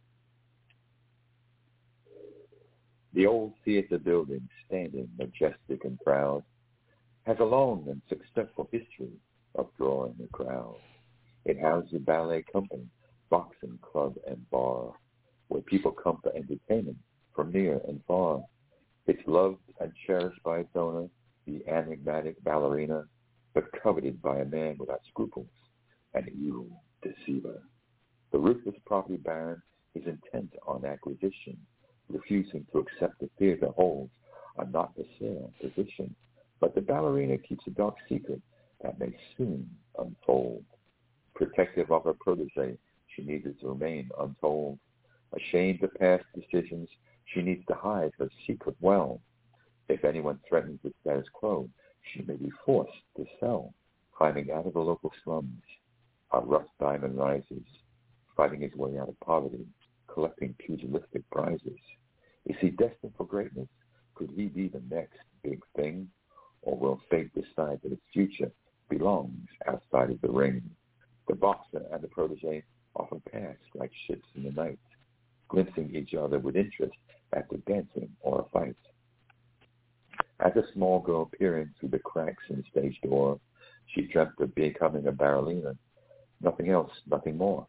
The old theater building, standing majestic and proud, has a long and successful history of drawing a crowd. It houses a ballet company, boxing club and bar, where people come for entertainment from near and far. It's loved and cherished by its owner, the enigmatic ballerina, but coveted by a man without scruples, an evil deceiver. The ruthless property baron is intent on acquisition, refusing to accept the theater holds a not-for-sale position. But the ballerina keeps a dark secret that may soon unfold. Protective of her protege, she needs it to remain untold. Ashamed of past decisions, she needs to hide her secret well. If anyone threatens the status quo, she may be forced to sell. Climbing out of the local slums, a rough diamond rises, fighting his way out of poverty, collecting pugilistic prizes. Is he destined for greatness? Could he be the next big thing? Or will fate decide that his future belongs outside of the ring? The boxer and the protege often pass like ships in the night, glimpsing each other with interest after dancing or a fight. As a small girl peering through the cracks in the stage door, she dreamt of becoming a ballerina. Nothing else, nothing more.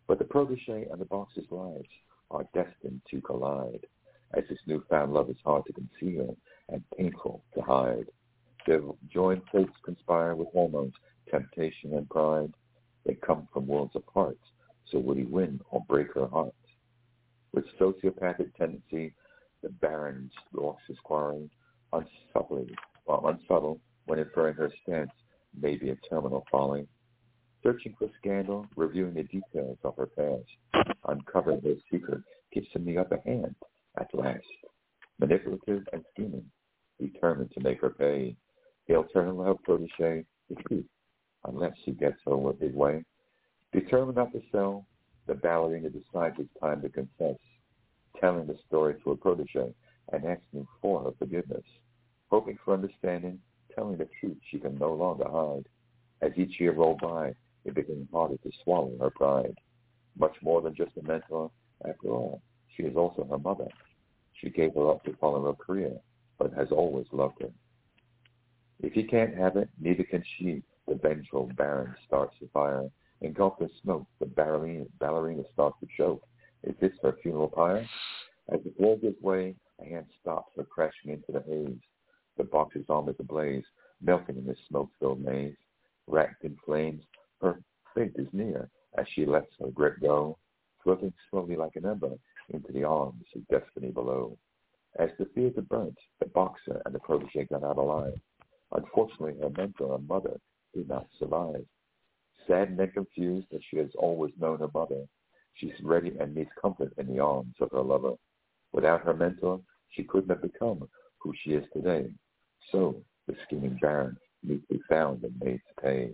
But the protege and the boxer's lives are destined to collide, as this newfound love is hard to conceal and painful to hide. Their joined fates conspire with hormones, temptation, and pride. They come from worlds apart, so would he win or break her heart? With sociopathic tendency, the Baron stalks his quarry, unsubtly, while unsubtle when inferring her stance may be a terminal folly. Searching for scandal, reviewing the details of her past, uncovering her secret gives him the upper hand at last. Manipulative and scheming, determined to make her pay, he'll tell her protege the truth unless she gets over his way. Determined not to sell, the ballerina decides it's time to confess, telling the story to her protege and asking for her forgiveness, hoping for understanding, telling the truth she can no longer hide. As each year rolled by, it became harder to swallow her pride. Much more than just a mentor, after all, she is also her mother. She gave her up to follow her career, but has always loved her. If he can't have it, neither can she. The vengeful Baron starts to fire. Engulfed in smoke, the ballerina, ballerina starts to choke. Is this her funeral pyre? As the floor gives way, a hand stops her, crashing into the haze. The boxer's arm is ablaze, melting in this smoke-filled maze. Wrapped in flames, her fate is near as she lets her grip go, floating slowly like an ember into the arms of destiny below. As the theater burnt, the boxer and the protege got out alive. Unfortunately, her mentor and mother did not survive. Saddened and confused as she has always known her mother, she's ready and needs comfort in the arms of her lover. Without her mentor, she couldn't have become who she is today. So, the scheming Baron needs to be found and made to pay.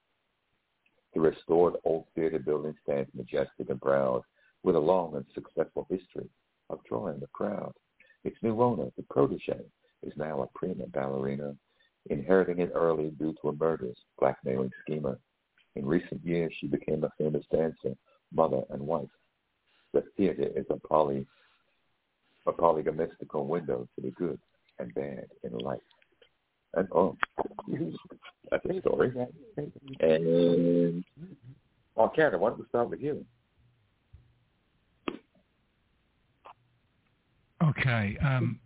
The restored old theater building stands majestic and proud, with a long and successful history of drawing the crowd. Its new owner, the protege, is now a prima ballerina, inheriting it early due to a murderous, blackmailing schemer. In recent years, she became a famous dancer, mother, and wife. The theater is a poly, a polygamistical window to the good and bad in life. And oh, that's a story. And Arcana, why don't we start with you? Okay. Um,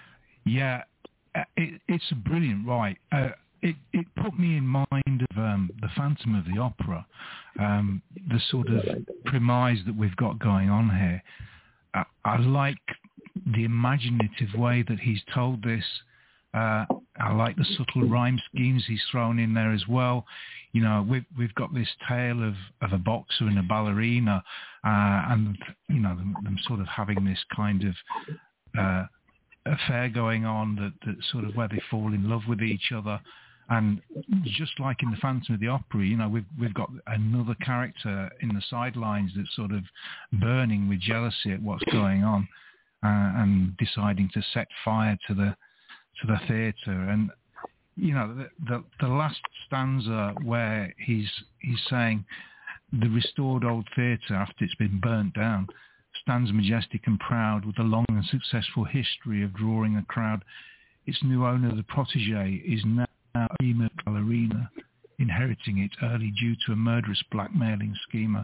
yeah, it, it's a brilliant write. Uh, it, it put me in mind of um, the Phantom of the Opera, um, the sort of premise that we've got going on here. I, I like the imaginative way that he's told this. Uh, I like the subtle rhyme schemes he's thrown in there as well. You know, we've, we've got this tale of, of a boxer and a ballerina, uh, and, you know, them, them sort of having this kind of uh, affair going on that, that sort of where they fall in love with each other. And just like in the Phantom of the Opera, you know, we've we've got another character in the sidelines that's sort of burning with jealousy at what's going on, uh, and deciding to set fire to the to the theatre. And you know, the, the the last stanza where he's he's saying the restored old theatre after it's been burnt down stands majestic and proud with a long and successful history of drawing a crowd. Its new owner, the protege, is now a prima ballerina, inheriting it early due to a murderous blackmailing schemer.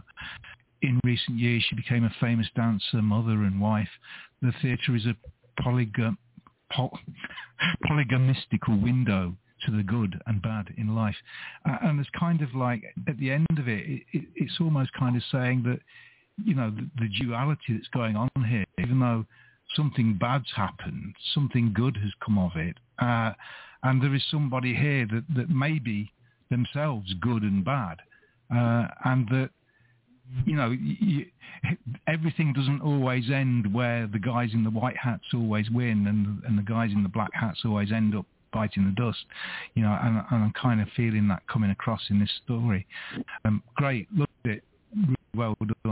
In recent years, she became a famous dancer, mother, and wife. The theatre is a polygam, poly, polygamistical window to the good and bad in life. Uh, and it's kind of like, at the end of it, it, it, it's almost kind of saying that, you know, the, the duality that's going on here, even though something bad's happened, something good has come of it. Uh, and there is somebody here that, that may be themselves good and bad. Uh, and that, you know, you, everything doesn't always end where the guys in the white hats always win and, and the guys in the black hats always end up biting the dust. You know, and, and I'm kind of feeling that coming across in this story. Um, great, loved it, really well done.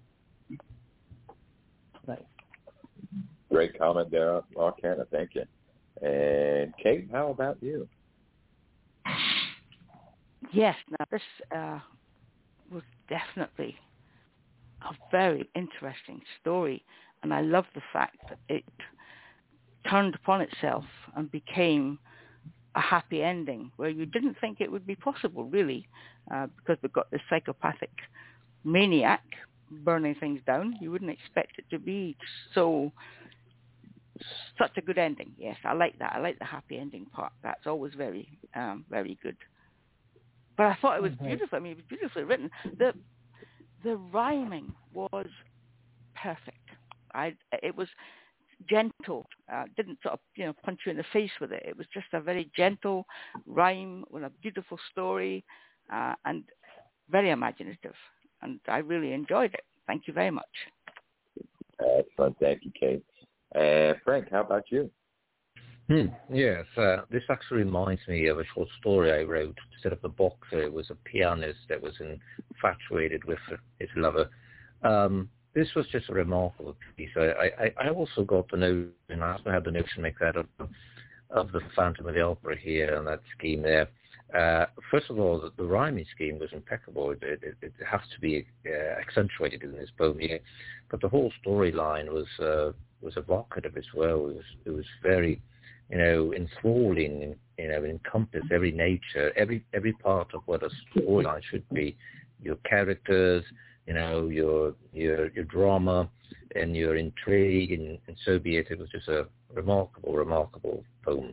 Great comment there, Arcana. Thank you. And Kate, how about you? Yes, now this uh, was definitely a very interesting story, and I love the fact that it turned upon itself and became a happy ending where you didn't think it would be possible, really, uh, because we've got this psychopathic maniac burning things down. You wouldn't expect it to be so such a good ending. Yes, I like that. I like the happy ending part. That's always very, um, very good. But I thought it was beautiful. I mean, it was beautifully written. The the rhyming was perfect. I it was gentle. Uh, didn't sort of you know punch you in the face with it. It was just a very gentle rhyme with a beautiful story uh, and very imaginative. And I really enjoyed it. Thank you very much. Excellent. Thank you, Kate. Uh, Frank, how about you? Hmm. Yes, uh, this actually reminds me of a short story I wrote. Instead of a boxer, it was a pianist that was infatuated with his lover. Um, this was just a remarkable piece. I, I, I also got the notion, I also had the notion to make that of, of the Phantom of the Opera here and that scheme there. Uh, first of all, the, the rhyming scheme was impeccable. It, it, it has to be uh, accentuated in this poem here. But the whole storyline was uh, was evocative as well. It was, it was very, you know, enthralling, you know, encompass every nature, every every part of what a storyline should be. Your characters, you know, your your your drama and your intrigue, and, and so be it. It was just a remarkable, remarkable poem.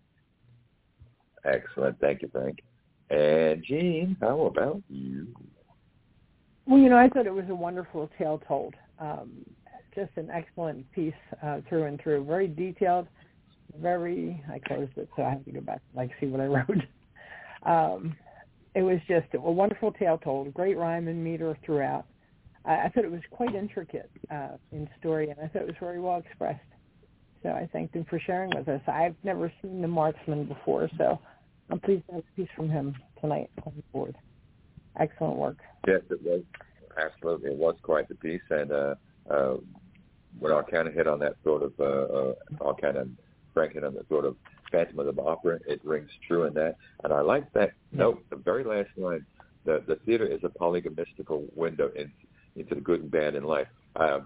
Excellent. Thank you, Frank. And Jean, how about you? Well, you know, I thought it was a wonderful tale told. Um, just an excellent piece uh, through and through. Very detailed. Very, I closed it, so I have to go back and like see what I wrote. Um, it was just a wonderful tale told. Great rhyme and meter throughout. I, I thought it was quite intricate uh, in story, and I thought it was very well expressed. So I thank him for sharing with us. I've never seen The Marksman before, so I'm pleased to have a piece from him tonight on the board. Excellent work. Yes, it was. Absolutely. It was quite the piece. And uh, uh, when Arcana hit on that sort of, uh, uh, Arcana and Frank hit on that sort of Phantom of the Opera, it rings true in that. And I like that note, the very last line, the, the theater is a polygamistical window in, into the good and bad in life. Um,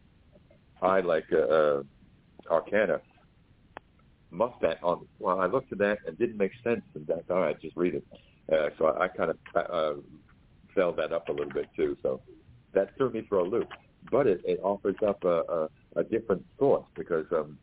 I like... Uh, uh, Arcana muffed that on. Well, I looked at that and didn't make sense, and that's all right. Just read it. Uh, so I, I kind of uh, fell that up a little bit too. So that threw me for a loop. But it, it offers up a, a, a different thought because um,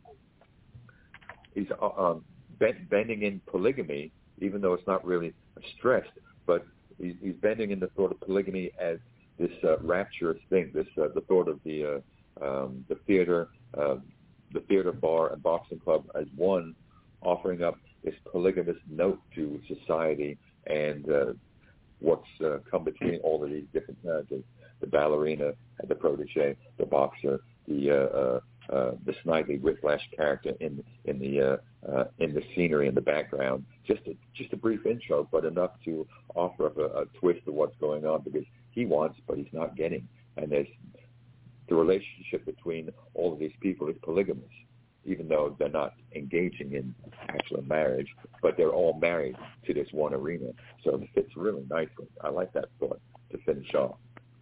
he's uh, um, bend, bending in polygamy, even though it's not really stressed. But he's, he's bending in the thought of polygamy as this uh, rapturous thing. This uh, the thought of the uh, um, the theater. Uh, the theater, bar, and boxing club as one, offering up this polygamous note to society and uh, what's uh, come between all of these different characters, the ballerina, the protege, the boxer, the uh, uh, uh, the snidely whiplash character in in the uh, uh, in the scenery in the background. Just a, just a brief intro, but enough to offer up a, a twist of what's going on because he wants, but he's not getting, and there's the relationship between all of these people is polygamous, even though they're not engaging in actual marriage, but they're all married to this one arena. So it fits really nicely. I like that thought to finish off.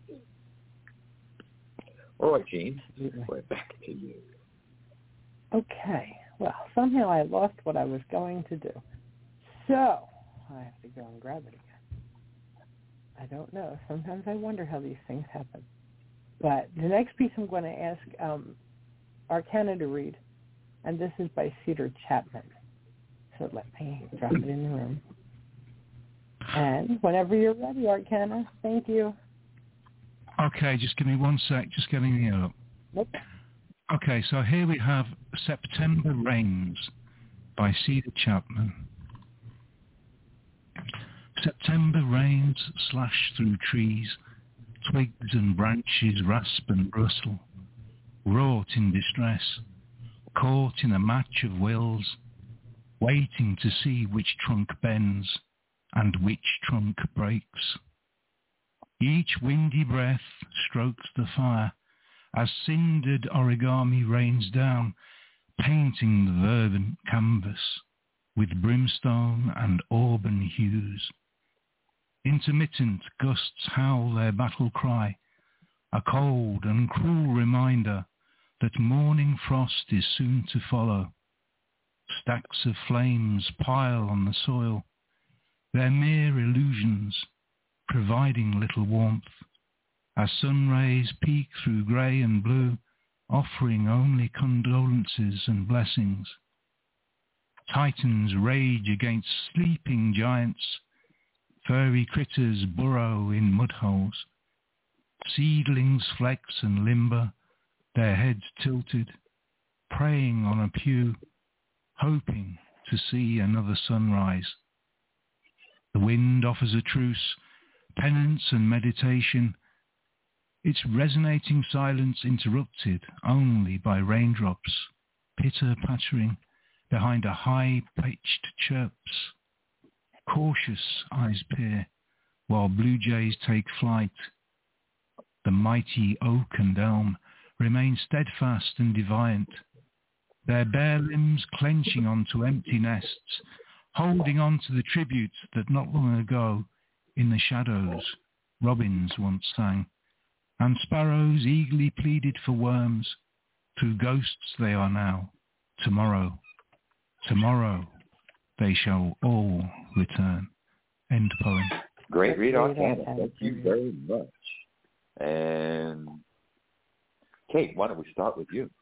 All right, Jean, we're back to you. Okay. Well, somehow I lost what I was going to do. So I have to go and grab it again. I don't know. Sometimes I wonder how these things happen. But the next piece I'm going to ask um, Arcana to read, and this is by Cedar Chapman. So let me drop it in the room. And whenever you're ready, Arcana, thank you. Okay, just give me one sec, just getting it up. Nope. Okay, so here we have September Rains by Cedar Chapman. September rains slash through trees, twigs and branches rasp and rustle, wrought in distress, caught in a match of wills, waiting to see which trunk bends and which trunk breaks. Each windy breath strokes the fire as cindered origami rains down, painting the verdant canvas with brimstone and auburn hues. Intermittent gusts howl their battle cry, a cold and cruel reminder that morning frost is soon to follow. Stacks of flames pile on the soil, their mere illusions, providing little warmth, as sun rays peek through grey and blue, offering only condolences and blessings. Titans rage against sleeping giants, furry critters burrow in mud holes. Seedlings flex and limber, their heads tilted, praying on a pew, hoping to see another sunrise. The wind offers a truce, penance and meditation, its resonating silence interrupted only by raindrops, pitter-pattering behind a high-pitched chirps. Cautious eyes peer, while blue jays take flight. The mighty oak and elm remain steadfast and defiant, their bare limbs clenching onto empty nests, holding on to the tributes that not long ago, in the shadows, robins once sang, and sparrows eagerly pleaded for worms. Through ghosts they are now. Tomorrow, tomorrow, they shall all return. End poem. Great read, Arcana. Thank you very much. And Kate, why don't we start with you?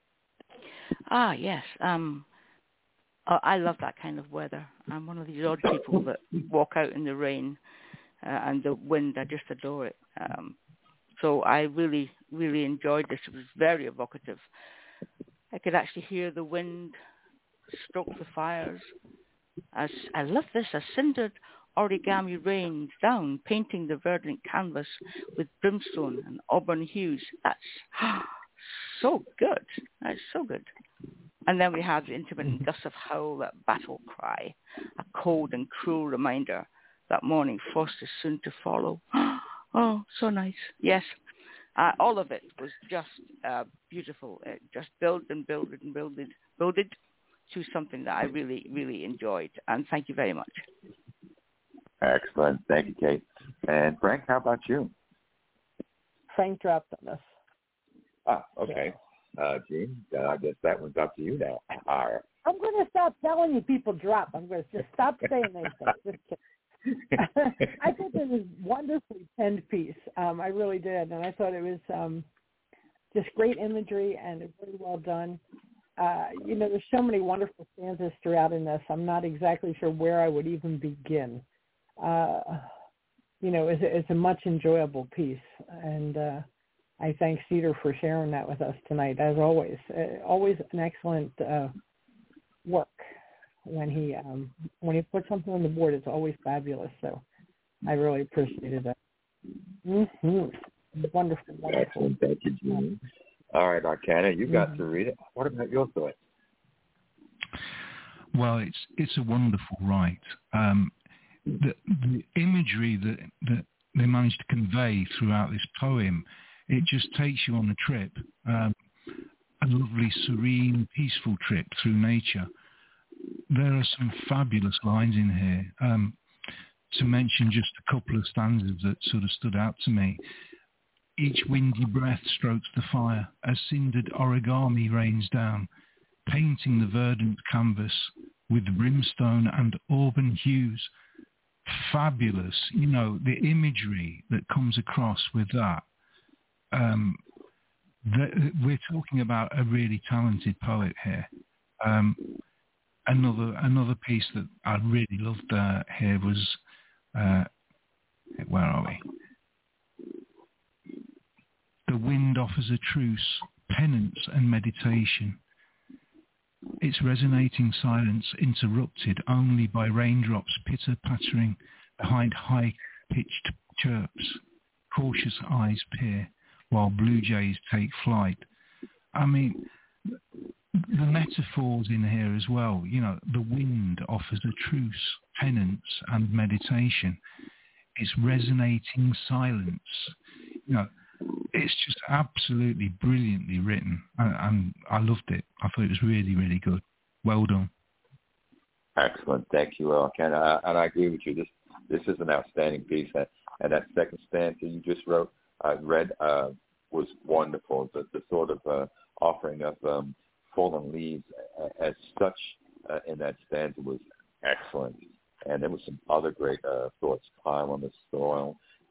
Ah, yes. Um, oh, I love that kind of weather. I'm one of these odd people that walk out in the rain uh, and the wind. I just adore it. Um, so I really, really enjoyed this. It was very evocative. I could actually hear the wind stroke the fires. As I love this, as cindered origami rains down, painting the verdant canvas with brimstone and auburn hues. That's so good. That's so good. And then we have the intermittent gusts of howl, that battle cry, a cold and cruel reminder that morning frost is soon to follow. Oh, so nice. Yes. Uh, all of it was just uh, beautiful. It just built and builded and builded, builded to something that I really, really enjoyed. And thank you very much. Excellent. Thank you, Kate. And Frank, how about you? Frank dropped on us. Ah, okay. Uh, Gene, uh, I guess that one's up to you now. All right. I'm going to stop telling you people drop. I'm going to just stop saying those things. Just kidding. I thought it was a wonderfully penned piece. Um, I really did. And I thought it was um, just great imagery and very well done. Uh, you know, there's so many wonderful stanzas throughout in this. I'm not exactly sure where I would even begin. Uh, you know, it's a, it's a much enjoyable piece. And uh, I thank Cedar for sharing that with us tonight, as always. Uh, always an excellent uh, work. When he um, when he puts something on the board, it's always fabulous. So I really appreciated that. Mm-hmm. Wonderful, wonderful. Excellent. Thank you, Gene. All right, Arcana, you got mm-hmm. to read it. What about your thoughts? Well, it's it's a wonderful write. Um, the, the imagery that, that they managed to convey throughout this poem, it just takes you on a trip, um, a lovely, serene, peaceful trip through nature. There are some fabulous lines in here. Um, to mention just a couple of stanzas that sort of stood out to me. Each windy breath strokes the fire as cindered origami rains down, painting the verdant canvas with brimstone and auburn hues. Fabulous. You know, the imagery that comes across with that. Um, the, we're talking about a really talented poet here. Um, Another another piece that I really loved uh, here was, uh, where are we? The wind offers a truce, penance and meditation. Its resonating silence interrupted only by raindrops pitter-pattering behind high-pitched chirps. Cautious eyes peer, while blue jays take flight. I mean, the metaphors in here as well, you know, the wind offers a truce, penance and meditation. It's resonating silence. You know, it's just absolutely brilliantly written, and, and I loved it. I thought it was really, really good. Well done. Excellent. Thank you, uh, Ken. I, and I agree with you. This this is an outstanding piece, and, and that second stanza you just wrote, uh, read, uh, was wonderful. The, the sort of uh, offering of um, fallen leaves as such uh, in that stanza was excellent. And there was some other great uh, thoughts. Pile on the soil,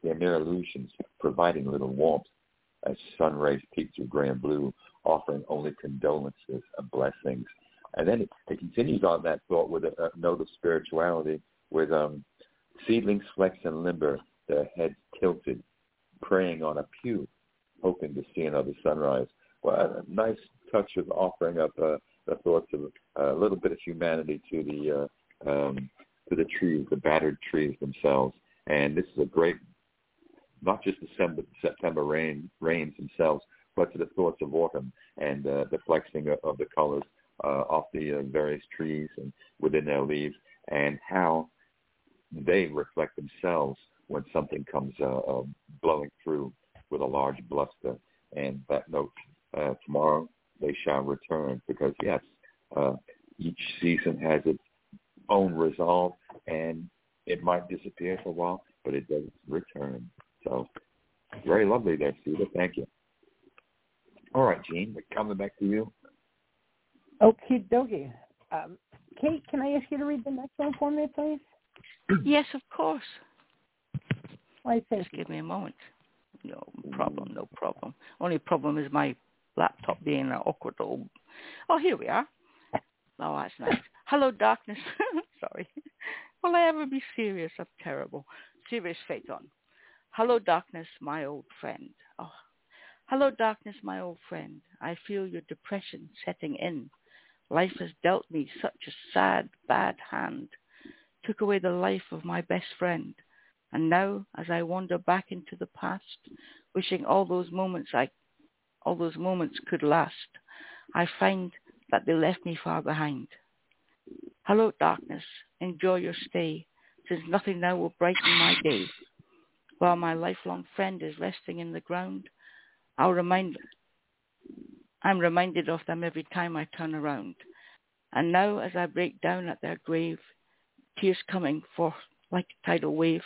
They're mere illusions, providing little warmth as sun rays peek through gray and blue, offering only condolences and blessings. And then it, it continues on that thought with a, a note of spirituality, with um, seedlings flex and limber, their heads tilted, praying on a pew, hoping to see another sunrise. Well, a nice touch of offering up uh, the thoughts of uh, a little bit of humanity to the uh, um, to the trees, the battered trees themselves. And this is a great, not just December, September rain, rains themselves, but to the thoughts of autumn and uh, the flexing of, of the colors uh, off the uh, various trees and within their leaves, and how they reflect themselves when something comes uh, uh, blowing through with a large bluster. And that note, uh, tomorrow they shall return, because, yes, uh, each season has its own resolve, and it might disappear for a while, but it does return. So very lovely there, Steve. Thank you. All right, Jean, we're coming back to you. Okie dokie. Um, Kate, can I ask you to read the next one for me, please? Yes, of course. Why, Just give me a moment. No problem, no problem. Only problem is my laptop being an awkward little... Oh, here we are. Oh, that's nice. Hello, darkness. Sorry. Will I ever be serious? I'm terrible. Serious Phaeton. Hello, darkness, my old friend. Oh. Hello, darkness, my old friend. I feel your depression setting in. Life has dealt me such a sad, bad hand. Took away the life of my best friend. And now, as I wander back into the past, wishing all those moments I, all those moments could last, I find that they left me far behind. Hello, darkness. Enjoy your stay, since nothing now will brighten my day. While my lifelong friend is resting in the ground, I'll remind, I'm reminded of them every time I turn around. And now, as I break down at their grave, tears coming forth like a tidal wave,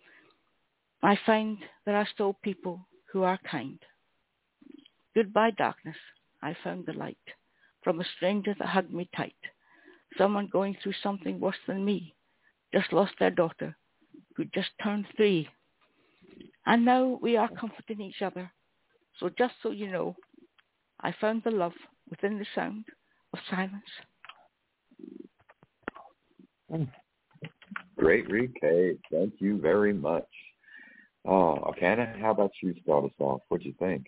I find there are still people who are kind. Goodbye, darkness. I found the light from a stranger that hugged me tight. Someone going through something worse than me, just lost their daughter, who just turned three. And now we are comforting each other. So just so you know, I found the love within the sound of silence. Great read, Kate. Thank you very much. Oh, Arcana, how about you start us off? What do you think?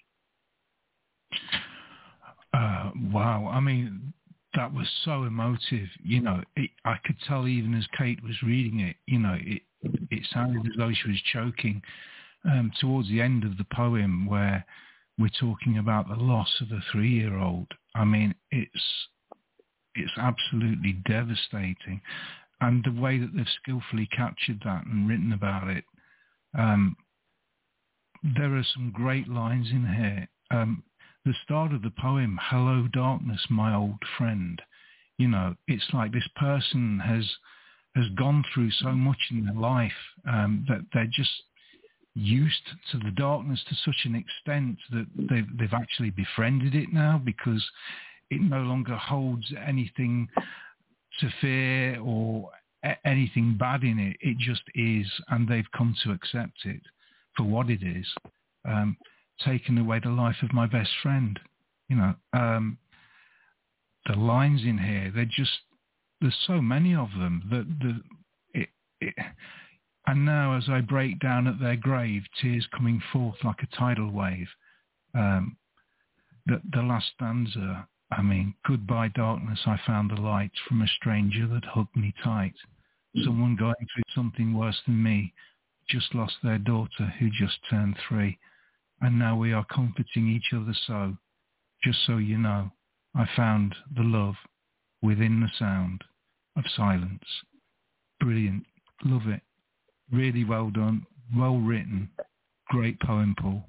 Uh, wow. I mean, that was so emotive. You know, it, I could tell even as Kate was reading it, you know, it, it sounded as though she was choking um, towards the end of the poem, where we're talking about the loss of a three-year-old. I mean, it's it's absolutely devastating. And the way that they've skillfully captured that and written about it, um, there are some great lines in here. Um, the start of the poem, hello, darkness, my old friend. You know, it's like this person has has gone through so much in their life um, that they're just used to the darkness to such an extent that they've, they've actually befriended it now, because it no longer holds anything to fear or a- anything bad in it. It just is, and they've come to accept it for what it is. Um, taken away the life of my best friend. You know, um, the lines in here, they're just, there's so many of them that the, it, it, and now as I break down at their grave, tears coming forth like a tidal wave. Um, the, the last stanza, I mean, goodbye darkness, I found the light from a stranger that hugged me tight. Someone going through something worse than me, just lost their daughter who just turned three. And now we are comforting each other so, just so you know, I found the love within the sound of silence. Brilliant. Love it. Really well done. Well written. Great poem, Paul.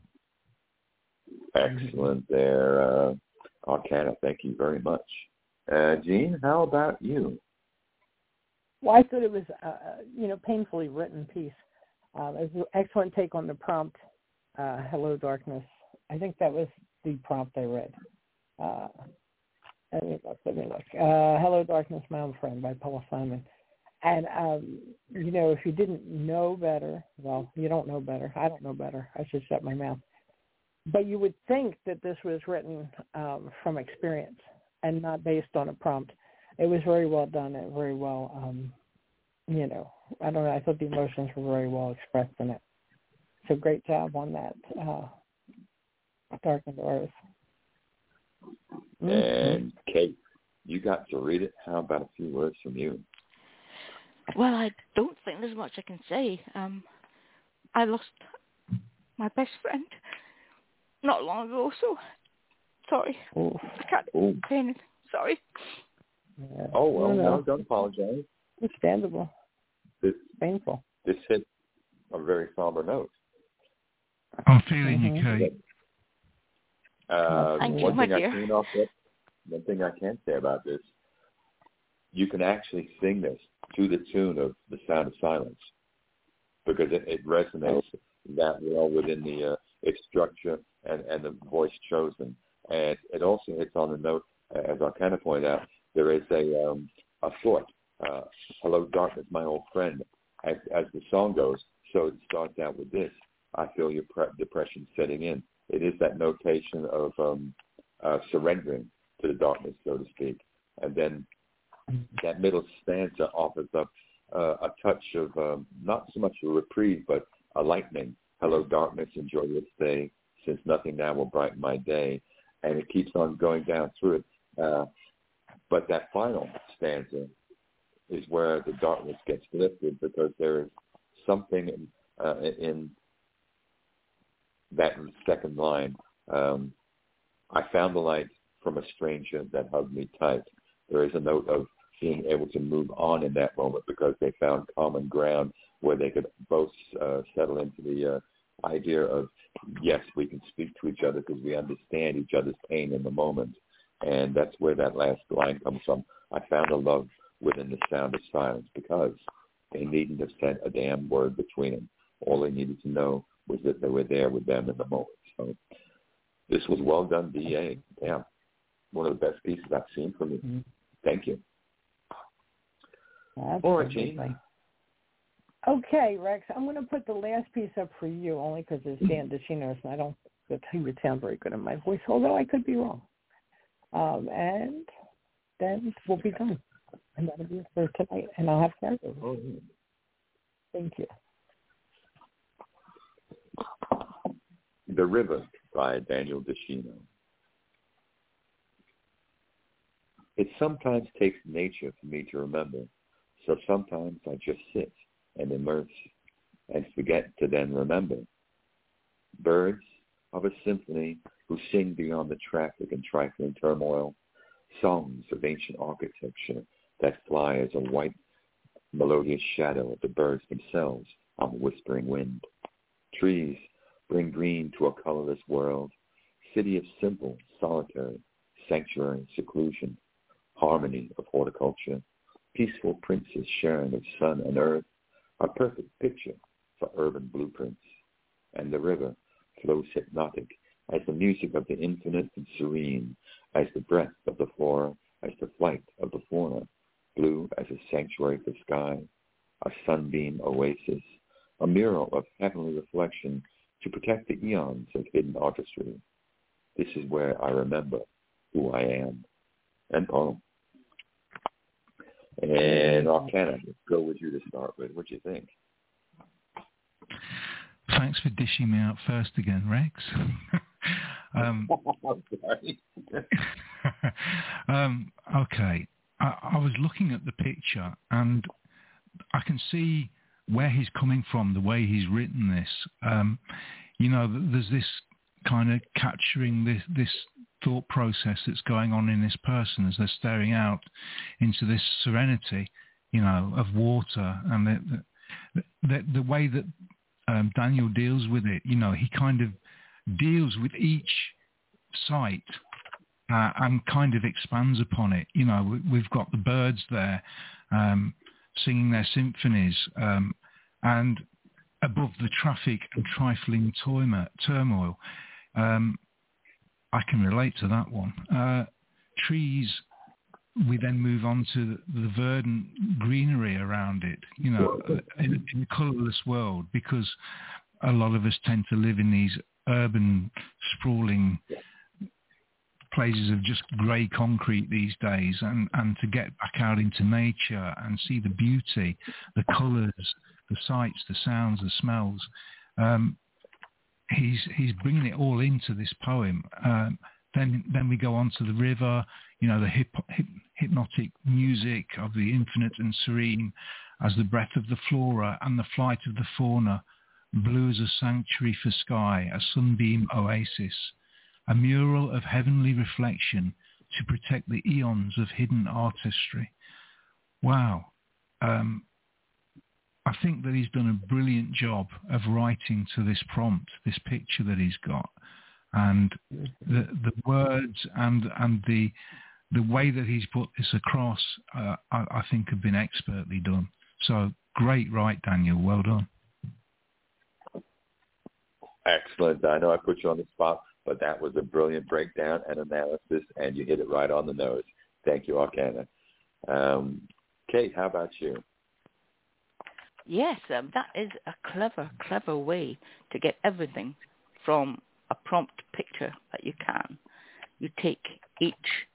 Excellent there, uh, Arcana. Thank you very much. Uh, Jean, how about you? Well, I thought it was, uh, you know, painfully written piece. Uh, it was an excellent take on the prompt, uh, Hello, Darkness. I think that was the prompt I read. Uh, let me look, let me look. Uh, Hello, Darkness, my old friend by Paul Simon. And, um, you know, if you didn't know better, well, you don't know better. I don't know better. I should shut my mouth. But you would think that this was written um, from experience and not based on a prompt. It was very well done and very well, um, you know, I don't know. I thought the emotions were very well expressed in it. So great job on that, uh, Darkened Earth. Mm-hmm. And Kate, you got to read it. How about a few words from you? Well, I don't think there's much I can say. Um, I lost my best friend not long ago, so sorry. Ooh. I can't Ooh. say anything. Sorry. Yeah. Oh, well, no, no, no, don't apologize. Understandable. This, painful. This hit a very somber note. I'm feeling mm-hmm. you, Kate. Uh, Thank one you, my thing dear. I can also, one thing I can say about this, you can actually sing this to the tune of The Sound of Silence because it, it resonates oh. that well within the uh, its structure and, and the voice chosen. And it also hits on the note, as I kind of point out, there is a um, a thought, uh, hello darkness, my old friend, as, as the song goes. So it starts out with this, I feel your pre- depression setting in. It is that notation of um, uh, surrendering to the darkness, so to speak. And then that middle stanza offers up uh, a touch of um, not so much a reprieve, but a lightening. Hello, darkness, enjoy your stay, since nothing now will brighten my day. And it keeps on going down through it. Uh, but that final stanza is where the darkness gets lifted because there is something in, uh, in that second line. Um, I found the light from a stranger that hugged me tight. There is a note of being able to move on in that moment because they found common ground where they could both uh, settle into the uh, idea of, yes, we can speak to each other because we understand each other's pain in the moment. And that's where that last line comes from. I found a love within the sound of silence because they needn't have said a damn word between them. All they needed to know was that they were there with them in the moment. So this was well done, D A. Yeah, one of the best pieces I've seen from you. Mm-hmm. Thank you. Absolutely. All right, Gene. Okay, Rex, I'm going to put the last piece up for you only because it's Dan DiCino, and I don't think it would sound very good in my voice, although I could be wrong. Um, and then we'll be done. And that'll be it for tonight, and I'll have carryover. Oh, yeah. Thank you. The River by Daniel DiCino. It sometimes takes nature for me to remember, so sometimes I just sit and immerse and forget to then remember. Birds of a symphony who sing beyond the traffic and trifling turmoil, songs of ancient architecture that fly as a white melodious shadow of the birds themselves on the whispering wind. Trees bring green to a colorless world, city of simple, solitary, sanctuary, seclusion, harmony of horticulture, peaceful princes sharing of sun and earth, a perfect picture for urban blueprints. And the river flows hypnotic as the music of the infinite and serene, as the breath of the flora, as the flight of the fauna, blue as a sanctuary for sky, a sunbeam oasis, a mural of heavenly reflection to protect the eons of hidden artistry. This is where I remember who I am. And poem. And Arcana, let's go with you to start with. What do you think? Thanks for dishing me out first again, Rex. um, I'm sorry. um, okay, I, I was looking at the picture and I can see where he's coming from, the way he's written this. Um, you know, there's this kind of capturing this, this thought process that's going on in this person as they're staring out into this serenity, you know, of water, and the the, the, the way that um, Daniel deals with it. You know, he kind of deals with each sight uh, and kind of expands upon it. You know, we, we've got the birds there um, singing their symphonies, um, and above the traffic and trifling turmoil. Um, I can relate to that one. Uh, trees we then move on to the verdant greenery around it, you know, in, in a colourless world, because a lot of us tend to live in these urban, sprawling places of just grey concrete these days, and, and to get back out into nature and see the beauty, the colours, the sights, the sounds, the smells. Um, he's he's bringing it all into this poem. Um, then then we go on to the river, you know, the hip, hip, hypnotic music of the infinite and serene, as the breath of the flora and the flight of the fauna, blue as a sanctuary for sky, a sunbeam oasis, a mural of heavenly reflection to protect the eons of hidden artistry. Wow. Um, I think that he's done a brilliant job of writing to this prompt, this picture that he's got. And the the words and and the the way that he's put this across, uh, I, I think have been expertly done. So great write, Daniel. Well done. Excellent. I know I put you on the spot, but that was a brilliant breakdown and analysis, and you hit it right on the nose. Thank you, Arcana. Um, Kate, how about you? Yes, um, that is a clever, clever way to get everything from a prompt picture that you can. You take each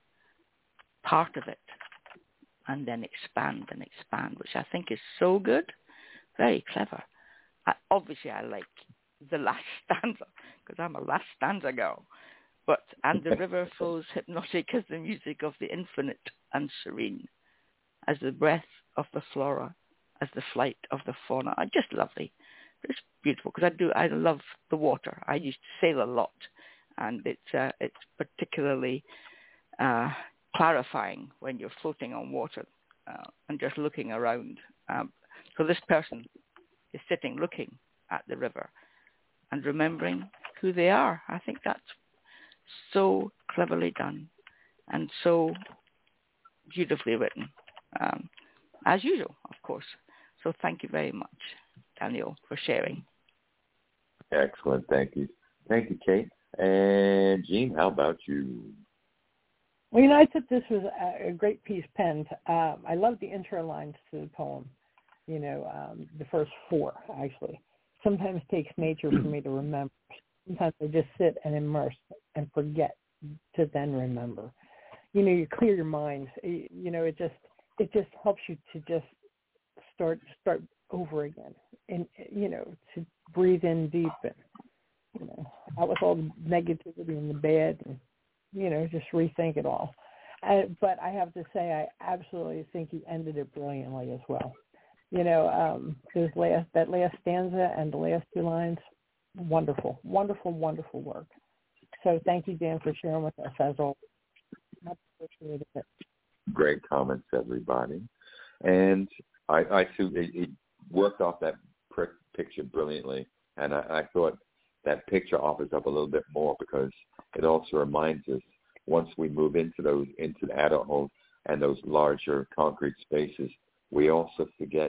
part of it and then expand and expand, which I think is so good. Very clever. I, obviously, I like the last stanza because I'm a last stanza girl. But, and the river flows hypnotic as the music of the infinite and serene, as the breath of the flora, as the flight of the fauna. I just lovely. It's beautiful because I do. I love the water. I used to sail a lot, and it's uh, it's particularly uh, clarifying when you're floating on water uh, and just looking around. Um, so this person is sitting, looking at the river, and remembering who they are. I think that's so cleverly done, and so beautifully written, um, as usual, of course. So thank you very much, Daniel, for sharing. Excellent. Thank you. Thank you, Kate. And Jean, how about you? Well, you know, I thought this was a great piece penned. Um, I love the intro lines to the poem, you know, um, the first four, actually. Sometimes it takes nature for me to remember. Sometimes I just sit and immerse and forget to then remember. You know, you clear your mind. You know, it just it just helps you to just start start over again, and you know, to breathe in deep and you know, out with all the negativity and the bad, and you know, just rethink it all. Uh, but I have to say, I absolutely think he ended it brilliantly as well. You know, um, his last that last stanza and the last two lines, wonderful, wonderful, wonderful work. So thank you, Dan, for sharing with us as always. Much appreciated it. Great comments, everybody. And I, I too, it, it worked off that picture brilliantly, and I, I thought that picture offers up a little bit more because it also reminds us once we move into those into the adulthood and those larger concrete spaces, we also forget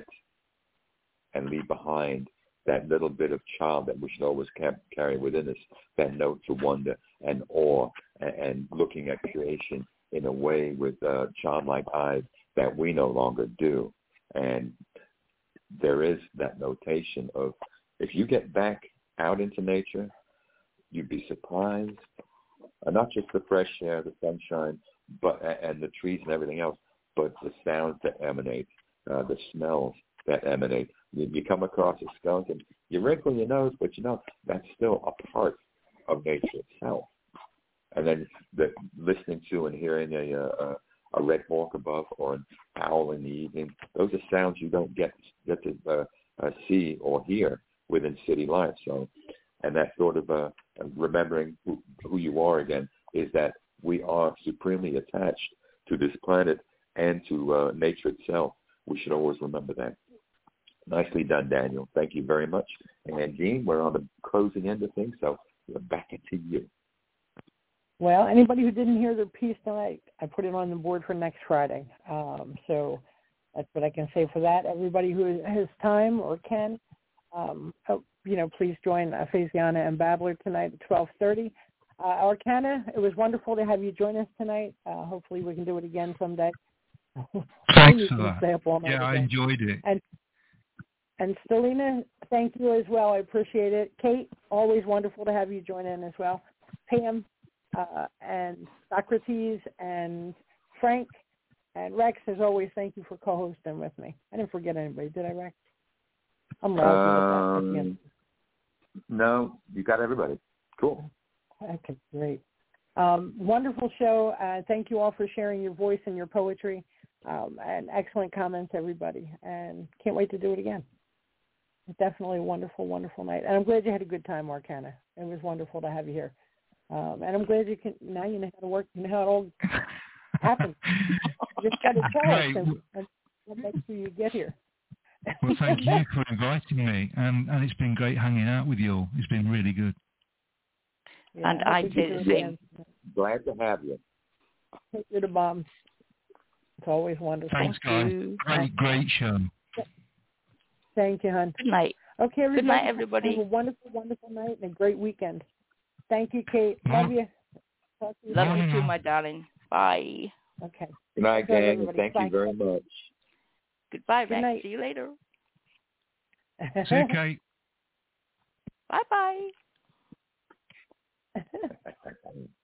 and leave behind that little bit of child that we should always carry within us, that note to wonder and awe and, and looking at creation in a way with uh, childlike eyes that we no longer do. And there is that notation of if you get back out into nature, you'd be surprised, uh, not just the fresh air, the sunshine, but and the trees and everything else, but the sounds that emanate, uh, the smells that emanate. You, you come across a skunk and you wrinkle your nose, but you know that's still a part of nature itself. And then the, listening to and hearing a, a a red hawk above or an owl in the evening, those are sounds you don't get get to uh, uh, see or hear within city life. So, and that sort of uh, remembering who, who you are again is that we are supremely attached to this planet and to uh, nature itself. We should always remember that. Nicely done, Daniel. Thank you very much. And Jean, we're on the closing end of things, so we're back into you. Well, anybody who didn't hear their piece tonight, I put it on the board for next Friday. Um, so that's what I can say for that. Everybody who has time or can, um, oh, you know, please join uh, Faisiana and Babbler tonight at twelve thirty. Uh, Arcana, it was wonderful to have you join us tonight. Uh, hopefully we can do it again someday. Thanks for that. Yeah, I again. enjoyed it. And, and Stelina, thank you as well. I appreciate it. Kate, always wonderful to have you join in as well. Pam uh, and Socrates and Frank and Rex, as always, thank you for co-hosting with me. I didn't forget anybody, did I, Rex? I'm lousy with that. Um, no, you got everybody. Cool. Okay, great. Um, wonderful show. Uh, thank you all for sharing your voice and your poetry. Um, and excellent comments, everybody. And can't wait to do it again. Definitely a wonderful, wonderful night. And I'm glad you had a good time, Arcana. It was wonderful to have you here. Um, and I'm glad you can, now you know how to work, you know how it all happens. You just got to tell Great. us and, and make sure you get here. Well, thank you for inviting me. And, and it's been great hanging out with you all. It's been really good. Yeah, and I say the same. Glad to have you. Take you to bomb. It's always wonderful. Thanks, guys. Great, great show. Thank you, hon. Good night. Okay, everybody. Good night, everybody. Have a wonderful, wonderful night and a great weekend. Thank you, Kate. Love you. Talk to you Love soon. you too, my darling. Bye. Okay. Good night, Good night, gang. everybody. Thank Bye. you very much. Goodbye, Good Rex. night. See you later. See you, Kate. Bye-bye.